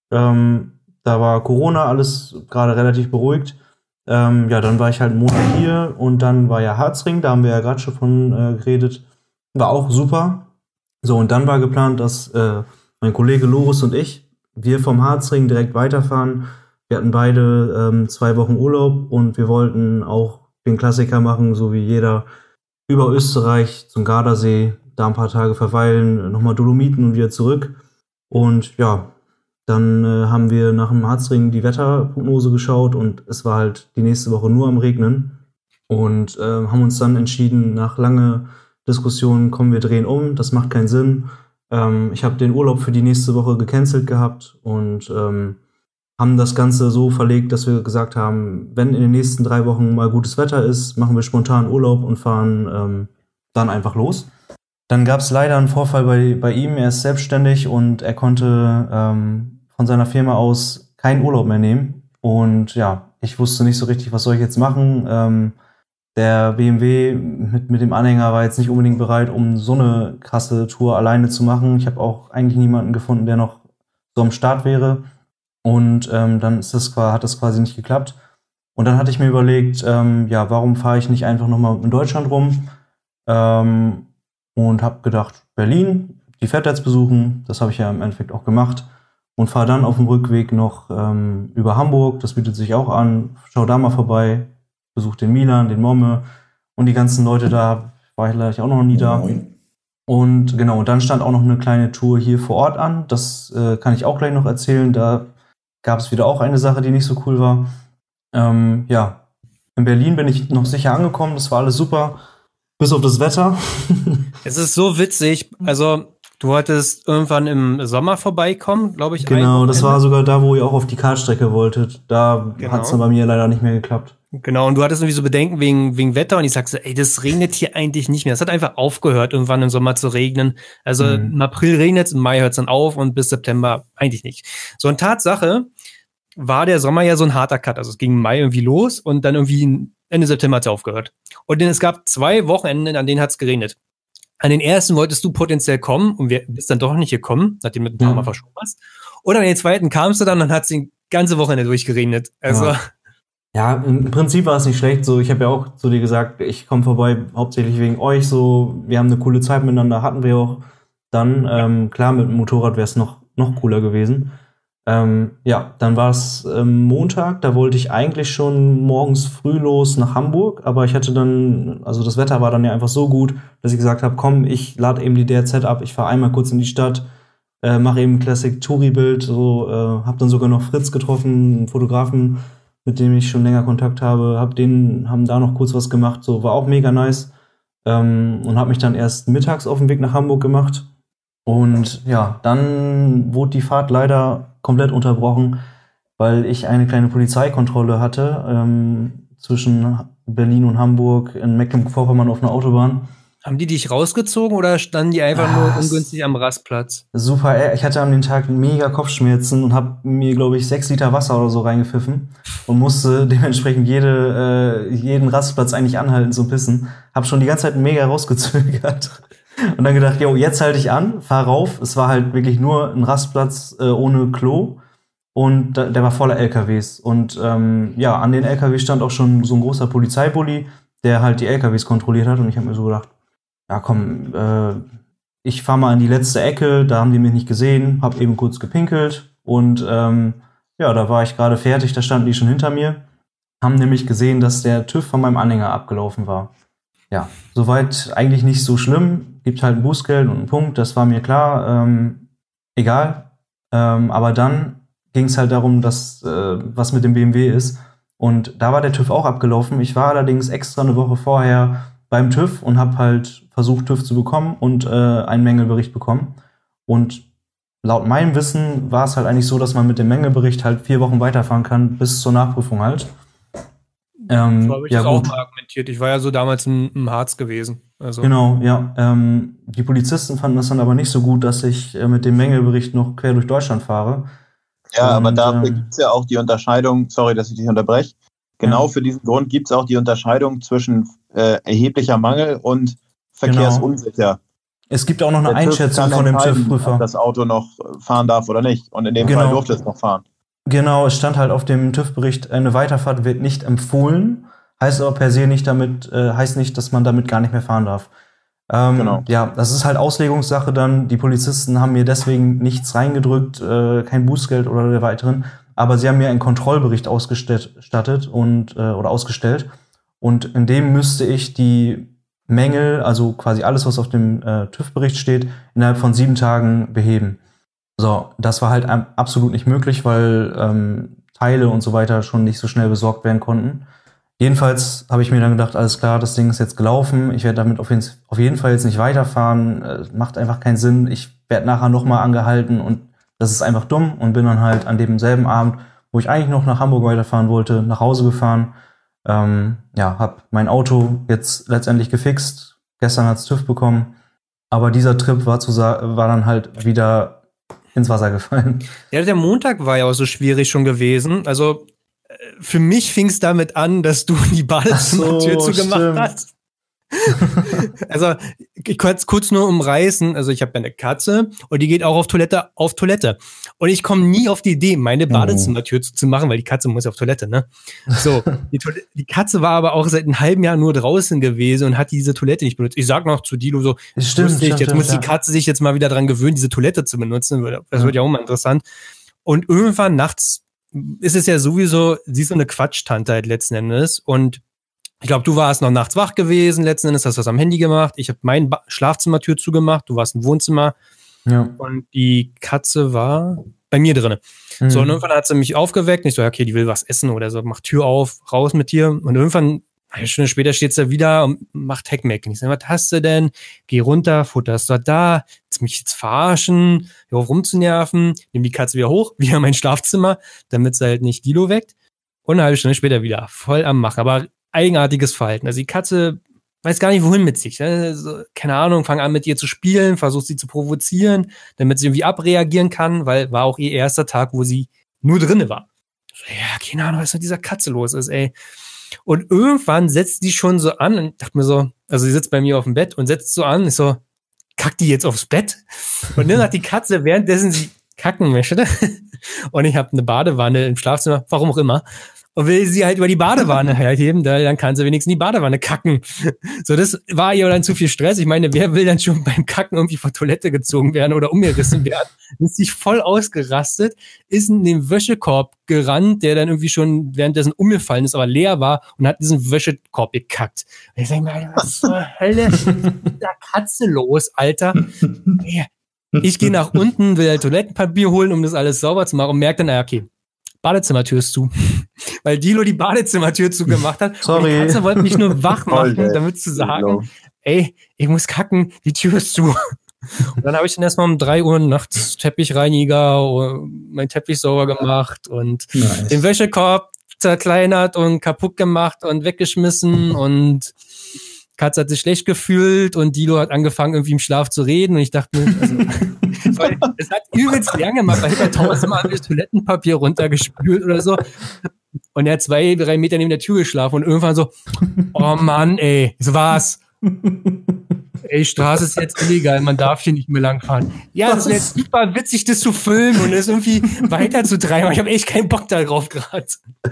Ähm, da war Corona, alles gerade relativ beruhigt. Ähm, ja, dann war ich halt einen Monat hier und dann war ja Harzring, da haben wir ja gerade schon von äh, geredet. War auch super. So, und dann war geplant, dass äh, mein Kollege Loris und ich, wir vom Harzring direkt weiterfahren. Wir hatten beide ähm, zwei Wochen Urlaub und wir wollten auch den Klassiker machen, so wie jeder, über Österreich zum Gardasee, da ein paar Tage verweilen, nochmal Dolomiten und wieder zurück. Und ja, dann äh, haben wir nach dem Harzring die Wetterprognose geschaut und es war halt die nächste Woche nur am Regnen. Und äh, haben uns dann entschieden, nach lange Diskussionen, kommen wir drehen um, das macht keinen Sinn. Ähm, ich habe den Urlaub für die nächste Woche gecancelt gehabt und ähm, haben das Ganze so verlegt, dass wir gesagt haben, wenn in den nächsten drei Wochen mal gutes Wetter ist, machen wir spontan Urlaub und fahren ähm, dann einfach los. Dann gab es leider einen Vorfall bei, bei ihm, er ist selbstständig und er konnte ähm, von seiner Firma aus keinen Urlaub mehr nehmen. Und ja, ich wusste nicht so richtig, was soll ich jetzt machen. Ähm, Der B M W mit, mit dem Anhänger war jetzt nicht unbedingt bereit, um so eine krasse Tour alleine zu machen. Ich habe auch eigentlich niemanden gefunden, der noch so am Start wäre. Und ähm, dann ist das, hat das quasi nicht geklappt. Und dann hatte ich mir überlegt, ähm, ja, warum fahre ich nicht einfach nochmal in Deutschland rum? Ähm, und habe gedacht, Berlin, die Fett jetzt besuchen. Das habe ich ja im Endeffekt auch gemacht. Und fahre dann auf dem Rückweg noch ähm, über Hamburg. Das bietet sich auch an. Schau da mal vorbei. Besucht den Milan, den Momme und die ganzen Leute da, war ich leider auch noch nie da. Moin. Und genau, und dann stand auch noch eine kleine Tour hier vor Ort an. Das äh, kann ich auch gleich noch erzählen. Da gab es wieder auch eine Sache, die nicht so cool war. Ähm, ja, in Berlin bin ich noch sicher angekommen. Das war alles super, bis auf das Wetter. Es ist so witzig, also du wolltest irgendwann im Sommer vorbeikommen, glaube ich. Genau, ein das war Wochenende. sogar da, wo ihr auch auf die Kartstrecke wolltet. Da Genau. hat es dann bei mir leider nicht mehr geklappt. Genau, und du hattest irgendwie so Bedenken wegen, wegen Wetter und ich sagte, ey, das regnet hier eigentlich nicht mehr. Es hat einfach aufgehört, irgendwann im Sommer zu regnen. Also Mhm. im April regnet es, im Mai hört es dann auf und bis September eigentlich nicht. So, und Tatsache war der Sommer ja so ein harter Cut. Also es ging im Mai irgendwie los und dann irgendwie Ende September hat es aufgehört. Und dann, es gab zwei Wochenenden, an denen hat es geregnet. An den ersten wolltest du potenziell kommen und wir bist dann doch nicht gekommen, nachdem du ein paar Ja. Mal verschoben hast. Und an den zweiten kamst du dann und dann hat es die ganze Wochenende durchgeregnet. Also Ja. Ja, im Prinzip war es nicht schlecht. So, ich habe ja auch zu dir gesagt, ich komme vorbei hauptsächlich wegen euch. So, wir haben eine coole Zeit miteinander, hatten wir auch. Dann ähm, klar, mit dem Motorrad wäre es noch noch cooler gewesen. Ähm, ja, dann war es ähm, Montag. Da wollte ich eigentlich schon morgens früh los nach Hamburg, aber ich hatte dann, also das Wetter war dann ja einfach so gut, dass ich gesagt habe, komm, ich lade eben die D R Z ab. Ich fahre einmal kurz in die Stadt, äh, mache eben ein Classic Touri-Bild. So, äh, habe dann sogar noch Fritz getroffen, einen Fotografen, mit dem ich schon länger Kontakt habe, hab den, haben da noch kurz was gemacht, so, war auch mega nice. Ähm, und habe mich dann erst mittags auf den Weg nach Hamburg gemacht. Und ja, dann wurde die Fahrt leider komplett unterbrochen, weil ich eine kleine Polizeikontrolle hatte, ähm, zwischen Berlin und Hamburg, in Mecklenburg-Vorpommern auf einer Autobahn. Haben die dich rausgezogen oder standen die einfach ah, nur ungünstig am Rastplatz? Super, ich hatte an dem Tag mega Kopfschmerzen und habe mir, glaube ich, sechs Liter Wasser oder so reingepfiffen und musste dementsprechend jede, äh, jeden Rastplatz eigentlich anhalten zum Pissen. Hab schon die ganze Zeit mega rausgezögert und dann gedacht, jo, jetzt halte ich an, fahr rauf. Es war halt wirklich nur ein Rastplatz äh, ohne Klo und der war voller L K Ws. Und ähm, ja, an den L K Ws stand auch schon so ein großer Polizeibully, der halt die L K Ws kontrolliert hat und ich habe mir so gedacht, ja komm, äh, ich fahr mal an die letzte Ecke, da haben die mich nicht gesehen, hab eben kurz gepinkelt und ähm, ja, da war ich gerade fertig, da standen die schon hinter mir, haben nämlich gesehen, dass der TÜV von meinem Anhänger abgelaufen war. Ja, soweit eigentlich nicht so schlimm, gibt halt ein Bußgeld und einen Punkt, das war mir klar, ähm, egal, ähm, aber dann ging es halt darum, dass äh, was mit dem B M W ist und da war der TÜV auch abgelaufen, ich war allerdings extra eine Woche vorher beim TÜV und habe halt versucht, TÜV zu bekommen und äh, einen Mängelbericht bekommen. Und laut meinem Wissen war es halt eigentlich so, dass man mit dem Mängelbericht halt vier Wochen weiterfahren kann, bis zur Nachprüfung halt. Ähm, so habe ich ja, das auch mal argumentiert. Ich war ja so damals im, im Harz gewesen. Also. Genau, ja. Ähm, die Polizisten fanden das dann aber nicht so gut, dass ich äh, mit dem Mängelbericht noch quer durch Deutschland fahre. Ja, und, aber dafür ähm, gibt es ja auch die Unterscheidung, sorry, dass ich dich unterbreche, genau ja. Für diesen Grund gibt es auch die Unterscheidung zwischen äh, erheblicher Mangel und verkehrsunsicher. Genau. Es gibt auch noch eine Der Einschätzung von dem TÜV-Prüfer, ob das Auto noch fahren darf oder nicht. Und in dem genau. Fall durfte es noch fahren. Genau, es stand halt auf dem TÜV-Bericht, eine Weiterfahrt wird nicht empfohlen, heißt aber per se nicht damit, äh, heißt nicht, dass man damit gar nicht mehr fahren darf. Ähm, genau. Ja, das ist halt Auslegungssache dann. Die Polizisten haben mir deswegen nichts reingedrückt, äh, kein Bußgeld oder der weiteren, aber sie haben mir einen Kontrollbericht ausgestattet und äh, oder ausgestellt und in dem müsste ich die Mängel, also quasi alles, was auf dem äh, TÜV-Bericht steht, innerhalb von sieben Tagen beheben. So, das war halt absolut nicht möglich, weil ähm, Teile und so weiter schon nicht so schnell besorgt werden konnten. Jedenfalls habe ich mir dann gedacht, alles klar, das Ding ist jetzt gelaufen, ich werde damit auf jeden, auf jeden Fall jetzt nicht weiterfahren, äh, macht einfach keinen Sinn, ich werde nachher nochmal angehalten und das ist einfach dumm und bin dann halt an demselben Abend, wo ich eigentlich noch nach Hamburg weiterfahren wollte, nach Hause gefahren. Ähm, ja, hab mein Auto jetzt letztendlich gefixt. Gestern hat's TÜV bekommen. Aber dieser Trip war, zu, war dann halt wieder ins Wasser gefallen. Ja, der Montag war ja auch so schwierig schon gewesen. Also für mich fing es damit an, dass du die Badezimmertür so, zugemacht stimmt. hast. Also ich kann es kurz nur umreißen. Also ich habe ja eine Katze und die geht auch auf Toilette auf Toilette. Und ich komme nie auf die Idee, meine Badezimmertür oh. zu machen, weil die Katze muss auf Toilette, ne? So, die, to- die Katze war aber auch seit einem halben Jahr nur draußen gewesen und hat diese Toilette nicht benutzt. Ich sag noch zu Dilo so, stimmt, lustig, stimmt, jetzt stimmt, muss die ja. Katze sich jetzt mal wieder dran gewöhnen, diese Toilette zu benutzen. Das ja. wird ja auch mal interessant. Und irgendwann nachts ist es ja sowieso, sie ist so eine Quatschtante halt letzten Endes und ich glaube, du warst noch nachts wach gewesen, letzten Endes hast du was am Handy gemacht. Ich habe meine ba- Schlafzimmertür zugemacht, du warst im Wohnzimmer Ja. und die Katze war bei mir drin. Mhm. So, und irgendwann hat sie mich aufgeweckt. Ich so, okay, die will was essen oder so, macht Tür auf, raus mit dir. Und irgendwann, eine Stunde später steht sie wieder und macht Heckmeck. Ich so, was hast du denn? Geh runter, Futter ist dort da, jetzt mich jetzt verarschen, hör auf rumzunerven, nimm die Katze wieder hoch, wieder in mein Schlafzimmer, damit sie halt nicht Dilo weckt. Und eine halbe Stunde später wieder, voll am Machen. Aber eigenartiges Verhalten. Also die Katze weiß gar nicht, wohin mit sich. Also, keine Ahnung, fang an mit ihr zu spielen, versucht sie zu provozieren, damit sie irgendwie abreagieren kann, weil war auch ihr erster Tag, wo sie nur drinne war. So, ja, keine Ahnung, was mit dieser Katze los ist, ey. Und irgendwann setzt die schon so an und dachte mir so, also sie sitzt bei mir auf dem Bett und setzt so an, ich so, kackt die jetzt aufs Bett? Und dann hat die Katze, währenddessen sie kacken möchte, und ich habe eine Badewanne im Schlafzimmer, warum auch immer, und will sie halt über die Badewanne herheben, dann kann sie wenigstens in die Badewanne kacken. So, das war ihr dann zu viel Stress. Ich meine, wer will dann schon beim Kacken irgendwie vor Toilette gezogen werden oder umgerissen werden? Ist sich voll ausgerastet, ist in den Wäschekorb gerannt, der dann irgendwie schon währenddessen umgefallen ist, aber leer war und hat diesen Wäschekorb gekackt. Und ich sag mir, was zur Hölle ist mit der Katze los, Alter? Ich gehe nach unten, will halt Toilettenpapier holen, um das alles sauber zu machen und merke dann, naja, okay, Badezimmertür ist zu. Weil Dilo die Badezimmertür zugemacht hat. Sorry. Und die Katze wollte mich nur wach machen, Voll, damit zu sagen, ey, ich muss kacken, die Tür ist zu. Und dann habe ich dann erstmal um drei Uhr nachts Teppichreiniger, mein Teppich sauber gemacht und nice. den Wäschekorb zerkleinert und kaputt gemacht und weggeschmissen und Katze hat sich schlecht gefühlt und Dilo hat angefangen, irgendwie im Schlaf zu reden und ich dachte mir, also, weil es hat übelst lange gemacht, weil ich habe tausendmal das Toilettenpapier runtergespült oder so und er hat zwei, drei Meter neben der Tür geschlafen und irgendwann so, oh Mann, ey, so was? Ey, Straße ist jetzt illegal, man darf hier nicht mehr langfahren. Ja, das ist jetzt super witzig, das zu filmen und das irgendwie weiter zu treiben. Ich habe echt keinen Bock darauf gerade.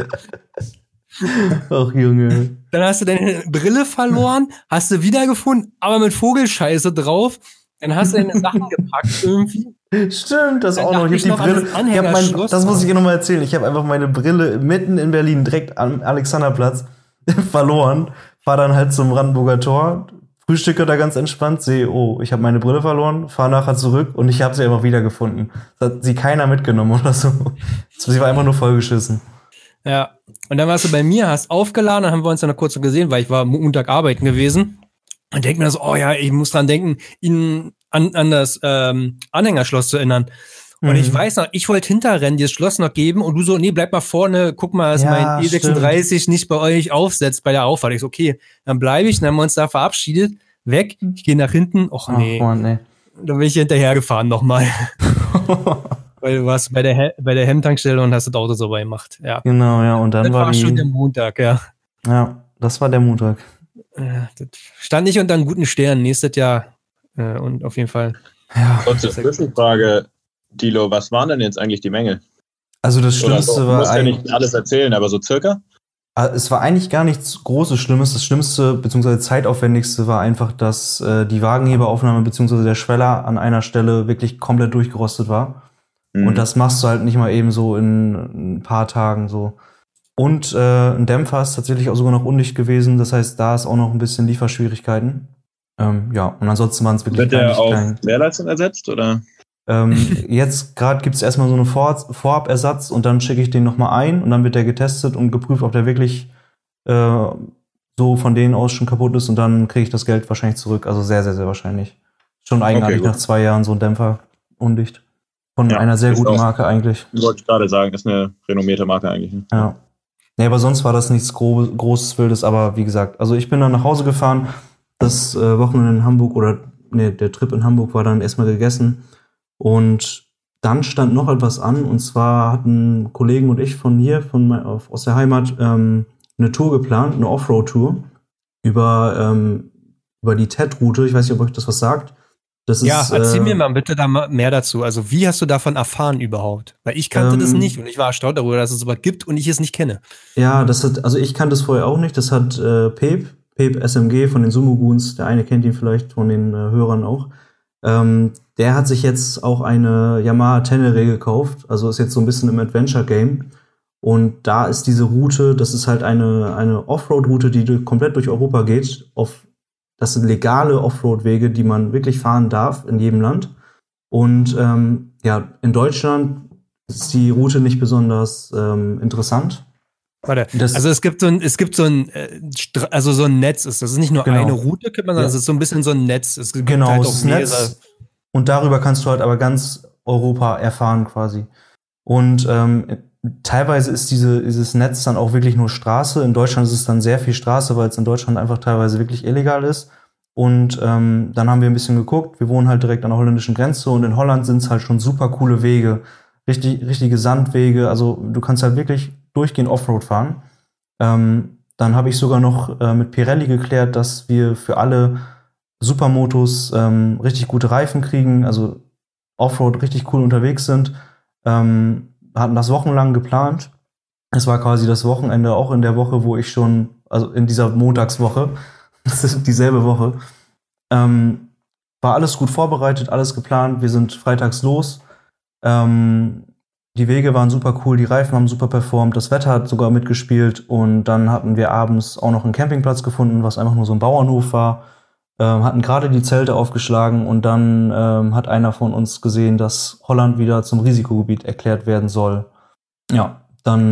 Ach, Junge. Dann hast du deine Brille verloren, hast du wiedergefunden, aber mit Vogelscheiße drauf. Dann hast du deine Sachen gepackt irgendwie. Stimmt, das Dann auch noch. Ich dachte hab die ich noch Brille. an das Ich hab mein, Anhängerschloss. das muss ich dir nochmal erzählen. Ich habe einfach meine Brille mitten in Berlin, direkt am Alexanderplatz, verloren. Fahr dann halt zum Brandenburger Tor, frühstücke da ganz entspannt, sehe, oh, ich habe meine Brille verloren, fahr nachher zurück und ich habe sie einfach wiedergefunden. Das hat sie keiner mitgenommen oder so. Sie war einfach nur vollgeschissen. Ja, und dann warst du bei mir, hast aufgeladen, dann haben wir uns dann noch kurz so gesehen, weil ich war Montag arbeiten gewesen und denk mir so, oh ja, ich muss dran denken, ihn an, an das ähm, Anhängerschloss zu erinnern. Und mhm. ich weiß noch, ich wollte hinterrennen, dir das Schloss noch geben und du so, nee, bleib mal vorne, guck mal, dass Ja, mein E sechsunddreißig nicht bei euch aufsetzt bei der Auffahrt. Ich so, okay, dann bleibe ich, dann haben wir uns da verabschiedet, weg, ich gehe nach hinten, och nee, Ach, Mann, ey. dann bin ich hinterhergefahren nochmal. Weil du warst bei der, He- bei der Hemmtankstelle und hast das Auto so gemacht, ja. Genau, ja, und dann Das war, war die, schon der Montag, ja. ja, das war der Montag. Ja, das stand nicht unter einem guten Stern nächstes Jahr. Äh, und auf jeden Fall. Ja. Kurze Zwischenfrage, Dilo, was waren denn jetzt eigentlich die Mängel? Also das Schlimmste Oder so, du war musst ja eigentlich, nicht alles erzählen, aber so circa? es war eigentlich gar nichts Großes Schlimmes. Das Schlimmste bzw. zeitaufwendigste war einfach, dass äh, die Wagenheberaufnahme bzw. der Schweller an einer Stelle wirklich komplett durchgerostet war. Mhm. Und das machst du halt nicht mal eben so in ein paar Tagen so. Und äh, ein Dämpfer ist tatsächlich auch sogar noch undicht gewesen. Das heißt, da ist auch noch ein bisschen Lieferschwierigkeiten. Ähm, ja, und ansonsten waren es wirklich Wird der gar nicht auf klein. Leerleistung ersetzt, oder? Ähm, jetzt gerade gibt's erstmal so eine Vor- Vorabersatz und dann schicke ich den nochmal ein und dann wird der getestet und geprüft, ob der wirklich äh, so von denen aus schon kaputt ist und dann kriege ich das Geld wahrscheinlich zurück. Also sehr, sehr, sehr wahrscheinlich. Schon eigenartig Okay, gut. nach zwei Jahren so ein Dämpfer undicht. Von Ja, einer sehr ist guten auch- Marke eigentlich. Wollte ich gerade sagen, ist eine renommierte Marke eigentlich. Ne? Ja. Nee, aber sonst war das nichts Gro Großes, Wildes, aber wie gesagt, also ich bin dann nach Hause gefahren, das äh, Wochenende in Hamburg oder nee, der Trip in Hamburg war dann erstmal gegessen und dann stand noch etwas an und zwar hatten Kollegen und ich von hier, von mein, aus der Heimat, ähm, eine Tour geplant, eine Offroad-Tour über, ähm, über die T E D-Route. Ich weiß nicht, ob euch das was sagt. Das Ja, ist, erzähl äh, mir mal bitte da mal mehr dazu. Also wie hast du davon erfahren überhaupt? Weil ich kannte das Ähm, nicht und ich war erstaunt darüber, dass es sowas gibt und ich es nicht kenne. Ja, das hat, also ich kannte es vorher auch nicht. Das hat äh, Peep, Peep S M G von den Sumo Goons, der eine kennt ihn vielleicht von den äh, Hörern auch. Ähm, der hat sich jetzt auch eine Yamaha Tenere gekauft, also ist jetzt so ein bisschen im Adventure-Game. Und da ist diese Route, das ist halt eine, eine Offroad-Route, die durch, komplett durch Europa geht. Auf, das sind legale Offroad-Wege, die man wirklich fahren darf in jedem Land. Und ähm, ja, in Deutschland ist die Route nicht besonders ähm, interessant. Warte, Das- also es gibt so ein, es gibt so ein, äh, Stra- also so ein Netz ist. Das ist nicht nur Genau. eine Route, könnte man sagen, Ja. es ist so ein bisschen so ein Netz. Es gibt Genau, halt es auch ist mehrere. Netz. Und darüber kannst du halt aber ganz Europa erfahren quasi. Und ähm, teilweise ist diese, dieses Netz dann auch wirklich nur Straße. In Deutschland ist es dann sehr viel Straße, weil es in Deutschland einfach teilweise wirklich illegal ist. Und ähm, dann haben wir ein bisschen geguckt. Wir wohnen halt direkt an der holländischen Grenze und in Holland sind es halt schon super coole Wege. Richtig, richtige Sandwege. Also du kannst halt wirklich durchgehend Offroad fahren. Ähm, dann habe ich sogar noch äh, mit Pirelli geklärt, dass wir für alle Supermotos ähm, richtig gute Reifen kriegen, also Offroad richtig cool unterwegs sind. Ähm, hatten das wochenlang geplant. Es war quasi das Wochenende auch in der Woche, wo ich schon, also in dieser Montagswoche, das ist dieselbe Woche, ähm, war alles gut vorbereitet, alles geplant. Wir sind freitags los. Ähm, die Wege waren super cool, die Reifen haben super performt, das Wetter hat sogar mitgespielt und dann hatten wir abends auch noch einen Campingplatz gefunden, was einfach nur so ein Bauernhof war. Ähm, hatten gerade die Zelte aufgeschlagen und dann ähm, hat einer von uns gesehen, dass Holland wieder zum Risikogebiet erklärt werden soll. Ja,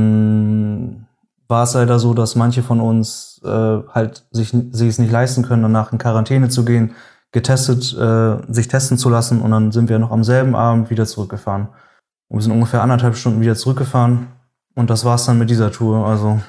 dann war es leider so, dass manche von uns äh, halt sich, sich es nicht leisten können, danach in Quarantäne zu gehen, getestet, äh, sich testen zu lassen und dann sind wir noch am selben Abend wieder zurückgefahren. Und wir sind ungefähr anderthalb Stunden wieder zurückgefahren Und das war's dann mit dieser Tour. Also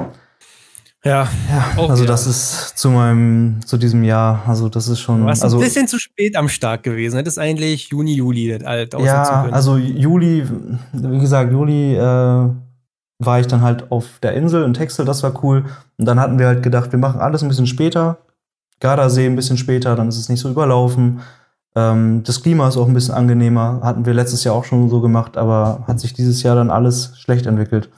Ja, ja, auch also wieder. das ist zu meinem, zu diesem Jahr, also das ist schon, Du warst also ein bisschen zu spät am Start gewesen. Das ist eigentlich Juni, Juli das alt aussetzen ja, können. also Juli, wie gesagt, Juli äh, war ich dann halt auf der Insel in Texel, das war cool. Und dann hatten wir halt gedacht, wir machen alles ein bisschen später, Gardasee ein bisschen später, dann ist es nicht so überlaufen. Ähm, das Klima ist auch ein bisschen angenehmer, hatten wir letztes Jahr auch schon so gemacht, aber hat sich dieses Jahr dann alles schlecht entwickelt.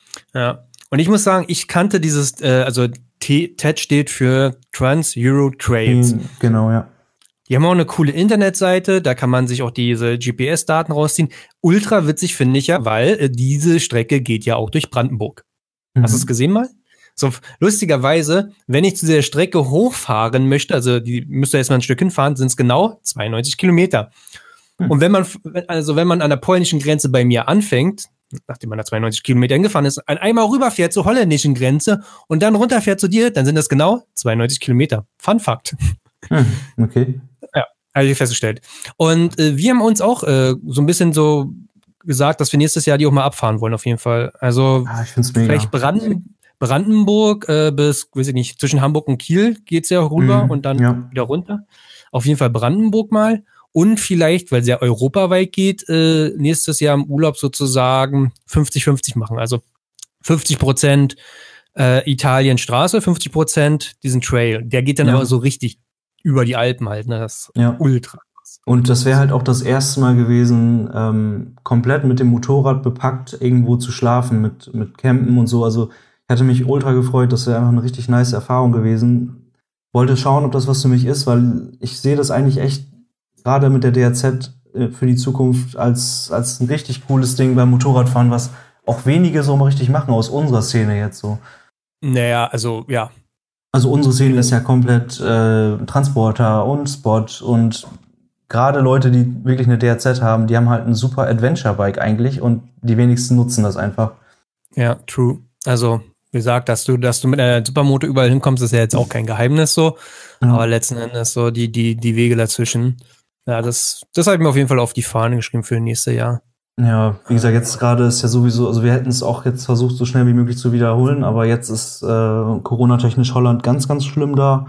Ja. Und ich muss sagen, ich kannte dieses, äh, also T E D steht für Trans-Euro Trails. Genau, ja. Die haben auch eine coole Internetseite, da kann man sich auch diese G P S-Daten rausziehen. Ultra witzig finde ich ja, weil äh, diese Strecke geht ja auch durch Brandenburg. Mhm. Hast du es gesehen mal? So, lustigerweise, wenn ich zu der Strecke hochfahren möchte, also die müsste erstmal ein Stück hinfahren, sind es genau zweiundneunzig Kilometer. Mhm. Und wenn man, also wenn man an der polnischen Grenze bei mir anfängt, nachdem man da zweiundneunzig Kilometer hingefahren ist, einmal rüberfährt zur holländischen Grenze und dann runterfährt zu dir, dann sind das genau zweiundneunzig Kilometer. Fun Fact. Hm, okay. Ja, habe ich festgestellt. Und äh, wir haben uns auch äh, so ein bisschen so gesagt, dass wir nächstes Jahr die auch mal abfahren wollen, auf jeden Fall. Also Ah, ich find's mega. vielleicht Branden, Brandenburg äh, bis, weiß ich nicht, zwischen Hamburg und Kiel geht's ja rüber Mhm, und dann ja. wieder runter. Auf jeden Fall Brandenburg mal. Und vielleicht, weil es ja europaweit geht, äh, nächstes Jahr im Urlaub sozusagen fünfzig fünfzig machen. Also fünfzig Prozent äh, Italien Straße, fünfzig Prozent diesen Trail. Der geht dann Ja. aber so richtig über die Alpen halt. Ne? Das ist Ja. ultra. Und das wäre halt auch das erste Mal gewesen, ähm, komplett mit dem Motorrad bepackt, irgendwo zu schlafen, mit, mit Campen und so. Also ich hatte mich ultra gefreut, das wäre einfach eine richtig nice Erfahrung gewesen. Wollte schauen, ob das was für mich ist, weil ich sehe das eigentlich echt gerade mit der D R Z äh, für die Zukunft als, als ein richtig cooles Ding beim Motorradfahren, was auch wenige so mal richtig machen aus unserer Szene jetzt so. Naja, also ja. Also unsere Szene ist ja komplett äh, Transporter und Spot und gerade Leute, die wirklich eine D R Z haben, die haben halt ein super Adventure-Bike eigentlich und die wenigsten nutzen das einfach. Ja, true. Also, wie gesagt, dass du, dass du mit einer Supermoto überall hinkommst, ist ja jetzt auch kein Geheimnis so. Ja. Aber letzten Endes so die, die, die Wege dazwischen. Ja, das, das habe ich mir auf jeden Fall auf die Fahne geschrieben für nächstes Jahr. Ja, wie gesagt, jetzt gerade ist ja sowieso, also wir hätten es auch jetzt versucht, so schnell wie möglich zu wiederholen, aber jetzt ist äh, Corona-technisch Holland ganz, ganz schlimm da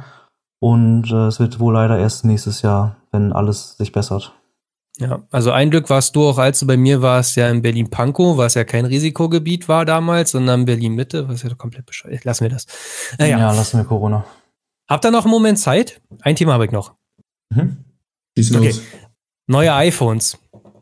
und äh, es wird wohl leider erst nächstes Jahr, wenn alles sich bessert. Ja, also ein Glück warst du auch, als du bei mir warst, ja in Berlin-Pankow, was ja kein Risikogebiet war damals, sondern Berlin-Mitte, was ja komplett bescheuert. Lassen wir das. Naja. Ja, lassen wir Corona. Habt ihr noch einen Moment Zeit? Ein Thema habe ich noch. Mhm. Schieß los. Okay. Neue iPhones.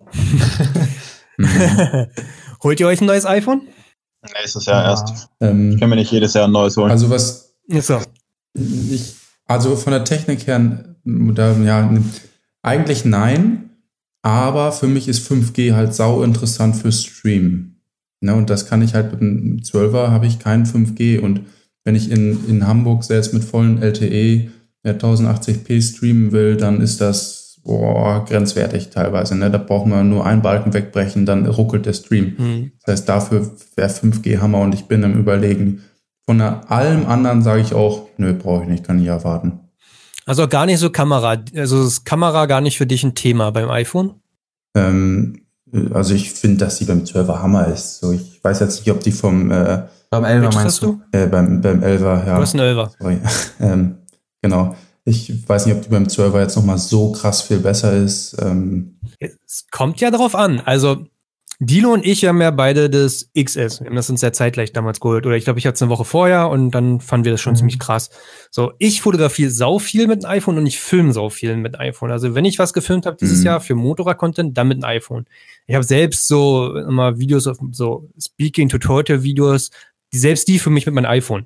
Holt ihr euch ein neues iPhone? Nächstes Jahr Ja. erst. Ähm, Können wir nicht jedes Jahr ein neues holen. also was Ist so. ich, also von der Technik her, da, ja, eigentlich nein, aber für mich ist fünf G halt sau interessant für Stream. Ne, und das kann ich halt mit einem zwölfer habe ich kein fünf G und wenn ich in, in Hamburg selbst mit vollen L T E ja, tausendachtzig p streamen will, dann ist das boah, grenzwertig teilweise. Ne? Da braucht man nur einen Balken wegbrechen, dann ruckelt der Stream. Hm. Das heißt, dafür wäre fünf G Hammer und ich bin am Überlegen. Von allem anderen sage ich auch, nö, brauche ich nicht, kann ich erwarten. Also gar nicht so Kamera, also ist Kamera gar nicht für dich ein Thema beim iPhone? Ähm, also ich finde, dass die beim zwölfer Hammer ist. So, ich weiß jetzt nicht, ob die vom äh, Beim Elfer Welches meinst hast du? äh, beim beim elfer, ja. Du hast einen Elfer. Sorry. ähm, genau. Ich weiß nicht, ob die beim zwölfer jetzt nochmal so krass viel besser ist. Ähm, Es kommt ja drauf an. Also Dilo und ich haben ja beide das X S. Wir haben das uns ja zeitgleich damals geholt. Oder ich glaube, ich hatte es eine Woche vorher und dann fanden wir das schon Mhm. ziemlich krass. So, ich fotografiere sau viel mit dem iPhone und ich filme sau viel mit dem iPhone. Also wenn ich was gefilmt habe dieses Mhm. Jahr für Motorrad-Content, dann mit dem iPhone. Ich habe selbst so immer Videos, auf so Speaking-Tutorial-Videos, die selbst die für mich mit meinem iPhone.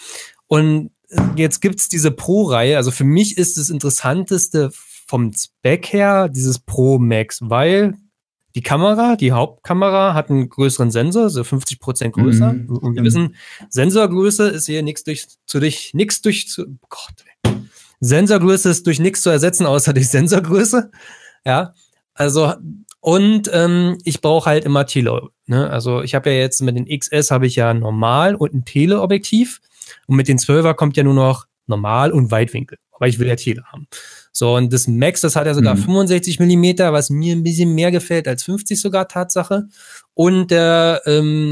Und jetzt gibt's diese Pro-Reihe. Also für mich ist das Interessanteste vom Spec her dieses Pro Max, weil die Kamera, die Hauptkamera hat einen größeren Sensor, so fünfzig Prozent größer. Mhm. Und wir wissen, Sensorgröße ist hier nichts durch, zu durch, nichts durch, zu, oh Gott. Sensorgröße ist durch nichts zu ersetzen, außer durch Sensorgröße. Ja, also, und ähm, ich brauche halt immer Tele. Ne? Also ich habe ja jetzt mit den X S habe ich ja normal und ein Teleobjektiv. Und mit den zwölfer kommt ja nur noch normal und Weitwinkel. Aber ich will ja Tele haben. So, und das Max, das hat ja sogar Mhm. fünfundsechzig Millimeter, was mir ein bisschen mehr gefällt als fünfzig sogar, Tatsache. Und der, ähm,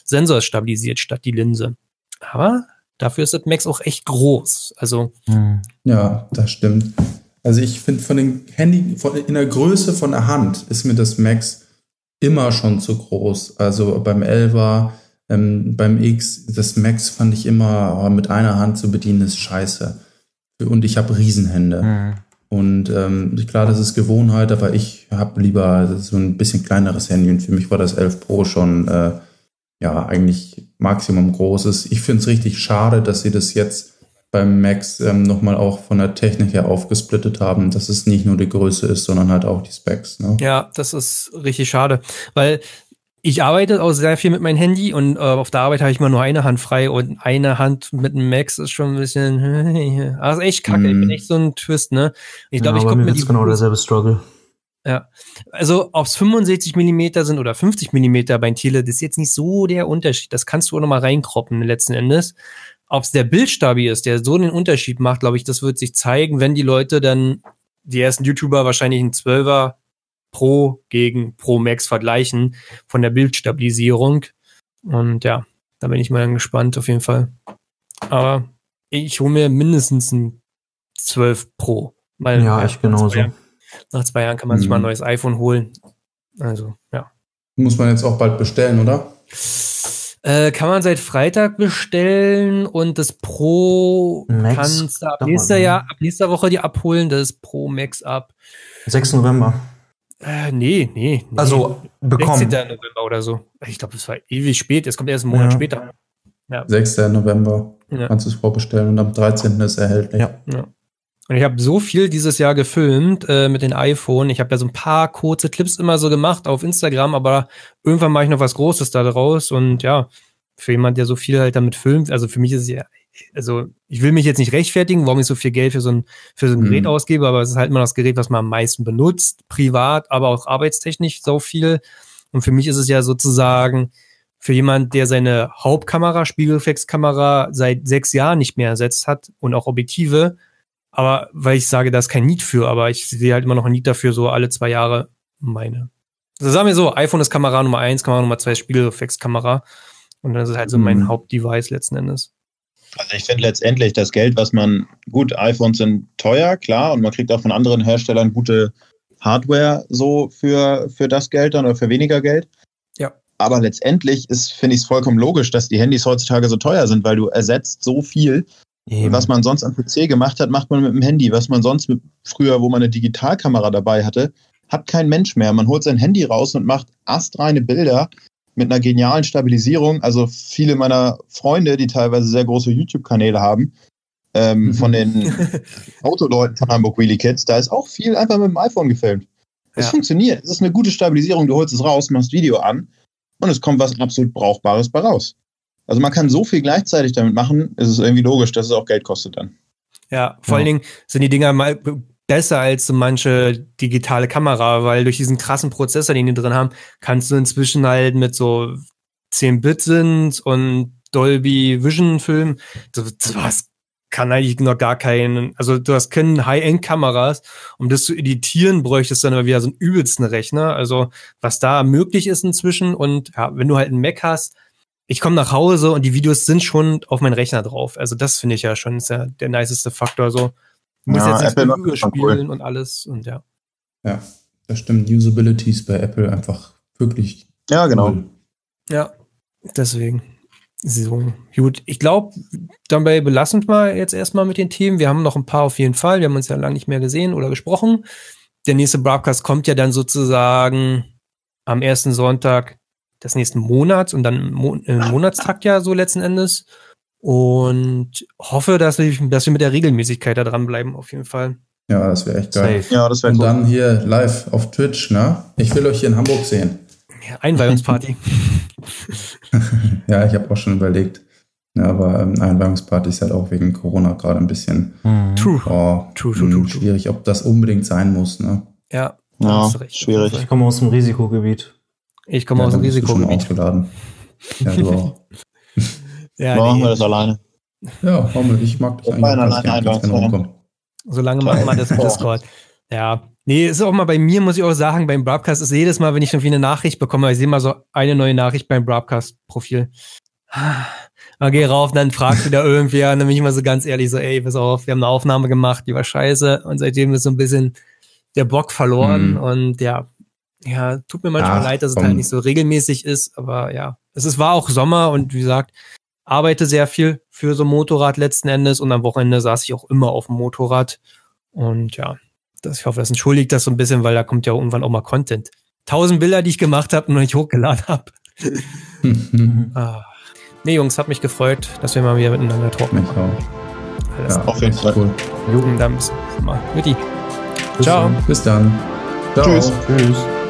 Sensor ist stabilisiert statt die Linse. Aber dafür ist das Max auch echt groß. Also Hm. Ja, das stimmt. Also ich finde von den Handy, von, in der Größe von der Hand ist mir das Max immer schon zu groß. Also beim elfer, ähm, beim X, das Max fand ich immer, oh, mit einer Hand zu bedienen ist scheiße. Und ich habe Riesenhände. Hm. Und ähm, klar, das ist Gewohnheit, aber ich habe lieber so ein bisschen kleineres Handy. Und für mich war das elf Pro schon äh, ja eigentlich Maximum großes. Ich finde es richtig schade, dass sie das jetzt beim Max ähm, nochmal auch von der Technik her aufgesplittet haben, dass es nicht nur die Größe ist, sondern halt auch die Specs. Ne? ja, das ist richtig schade, weil ich arbeite auch sehr viel mit meinem Handy und äh, auf der Arbeit habe ich mal nur eine Hand frei und eine Hand mit einem Max ist schon ein bisschen, also echt kacke, Mm. ich bin echt so ein Twist, ne? Ich glaube, ja, ich bei gucke mir mir wird's die genau derselbe Struggle. Ja, also ob es fünfundsechzig Millimeter sind oder fünfzig Millimeter beim Tele, das ist jetzt nicht so der Unterschied. Das kannst du auch nochmal reinkroppen letzten Endes. Ob es der Bildstabi ist, der so den Unterschied macht, glaube ich, das wird sich zeigen, wenn die Leute dann, die ersten YouTuber wahrscheinlich einen zwölfer Pro gegen Pro Max vergleichen von der Bildstabilisierung. Und ja, da bin ich mal gespannt auf jeden Fall. Aber ich hole mir mindestens ein zwölf Pro. Weil, Ja, ich genauso. Nach zwei Jahren kann man sich Mhm. mal ein neues iPhone holen. Also, ja. Muss man jetzt auch bald bestellen, oder? Äh, kann man seit Freitag bestellen und das Pro Max kannst du ab dauert, nächster ne? Jahr, ab nächster Woche die abholen, das Pro Max ab. sechsten November. Äh, nee, nee, nee. Also bekommen. sechzehnten November oder so. Ich glaube, das war ewig spät. Es kommt erst einen Monat Ja. später. Ja. sechsten November Ja. kannst du es vorbestellen und am dreizehnten ist erhältlich. Ja. Ja. Und ich habe so viel dieses Jahr gefilmt äh, mit den iPhone. Ich habe ja so ein paar kurze Clips immer so gemacht auf Instagram, aber irgendwann mache ich noch was Großes da draus. Und ja, für jemand, der so viel halt damit filmt, also für mich ist es ja, also ich will mich jetzt nicht rechtfertigen, warum ich so viel Geld für so ein, für so ein Mhm. Gerät ausgebe, aber es ist halt immer das Gerät, was man am meisten benutzt, privat, aber auch arbeitstechnisch so viel. Und für mich ist es ja sozusagen für jemand, der seine Hauptkamera, Spiegelreflexkamera seit sechs Jahren nicht mehr ersetzt hat und auch Objektive, aber weil ich sage, da ist kein Need für, aber ich sehe halt immer noch ein Need dafür, so alle zwei Jahre meine. Also sagen wir so, iPhone ist Kamera Nummer eins, Kamera Nummer zwei, Spiegelreflexkamera. Und das ist halt so mein Mhm. Hauptdevice letzten Endes. Also ich finde letztendlich das Geld, was man, gut, iPhones sind teuer, klar, und man kriegt auch von anderen Herstellern gute Hardware so für, für das Geld dann oder für weniger Geld. Ja. Aber letztendlich ist, finde ich es vollkommen logisch, dass die Handys heutzutage so teuer sind, weil du ersetzt so viel. Eben. Was man sonst am P C gemacht hat, macht man mit dem Handy. Was man sonst mit, früher, wo man eine Digitalkamera dabei hatte, hat kein Mensch mehr. Man holt sein Handy raus und macht astreine Bilder mit einer genialen Stabilisierung. Also viele meiner Freunde, die teilweise sehr große YouTube-Kanäle haben, ähm, Mhm. von den Autoleuten von Hamburg Wheelie Kids, da ist auch viel einfach mit dem iPhone gefilmt. Es Ja. funktioniert. Es ist eine gute Stabilisierung. Du holst es raus, machst Video an und es kommt was absolut Brauchbares bei raus. Also man kann so viel gleichzeitig damit machen, es ist irgendwie logisch, dass es auch Geld kostet dann. Ja, vor Ja. allen Dingen sind die Dinger mal besser als so manche digitale Kamera, weil durch diesen krassen Prozessor, den die drin haben, kannst du inzwischen halt mit so zehn Bit sind und Dolby Vision filmen. Das, das kann eigentlich noch gar keinen, also du hast keine High-End-Kameras, um das zu editieren, bräuchtest du dann aber wieder so einen übelsten Rechner. Also was da möglich ist inzwischen und ja, wenn du halt einen Mac hast, ich komme nach Hause und die Videos sind schon auf meinen Rechner drauf. Also das finde ich ja schon, ist ja der niceste Faktor. So, du musst Ja, jetzt Apple nichts macht mehr das schon überspielen und alles und ja. Ja, das stimmt. Usability ist bei Apple einfach wirklich Ja, genau. cool. Ja, deswegen. So, gut. Ich glaube, dabei belassen wir jetzt erstmal mit den Themen. Wir haben noch ein paar auf jeden Fall. Wir haben uns ja lange nicht mehr gesehen oder gesprochen. Der nächste Broadcast kommt ja dann sozusagen am ersten Sonntag des nächsten Monats und dann im, Mo im Monatstakt ja so letzten Endes. Und hoffe, dass wir, dass wir mit der Regelmäßigkeit da dranbleiben, auf jeden Fall. Ja, das wäre echt geil. Safe. Ja, das wäre Und cool. dann hier live auf Twitch, ne? Ich will euch hier in Hamburg sehen. Ja, Einweihungsparty. Ja, ich habe auch schon überlegt. Ja, aber ähm, Einweihungsparty ist halt auch wegen Corona gerade ein bisschen Mhm. True. oh, True, true, mh, true, true. schwierig, ob das unbedingt sein muss, ne? Ja, Ja, da hast du recht. schwierig. Ich komme aus dem Risikogebiet. Ich komme Ja, aus dem dann bist du schon Risikogebiet. ausgeladen. Ja, du auch. Ja, Machen wir nee. das alleine. Ja, Hommel, ich mag dich Wir eigentlich auch feiern ganz alleine gerne. Kannst gerne Einweihungsfeier. rumkommen. Solange machen wir das im Discord. Ja, Nee, ist auch mal bei mir, muss ich auch sagen, beim Broadcast ist jedes Mal, wenn ich irgendwie eine Nachricht bekomme, ich sehe mal so eine neue Nachricht beim Broadcast-Profil. Dann geh rauf, dann fragt wieder irgendwer, und dann bin ich mal so ganz ehrlich so, ey, pass auf, wir haben eine Aufnahme gemacht, die war scheiße, und seitdem ist so ein bisschen der Bock verloren, Hm. und ja, ja, tut mir manchmal Ach, leid, dass es komm. halt nicht so regelmäßig ist, aber ja, es ist, war auch Sommer, und wie gesagt, arbeite sehr viel für so ein Motorrad letzten Endes, und am Wochenende saß ich auch immer auf dem Motorrad, und ja, das, ich hoffe, das entschuldigt das so ein bisschen, weil da kommt ja irgendwann auch mal Content. Tausend Bilder, die ich gemacht habe und noch nicht hochgeladen habe. ah. Nee, Jungs, hat mich gefreut, dass wir mal wieder miteinander talken. Mich auch. Alles Ja, Auf jeden Fall. cool. Jugend, dann bis zum nächsten Mal. Mutti. Bis Ciao. dann. Bis dann. Ciao. Tschüss. Tschüss.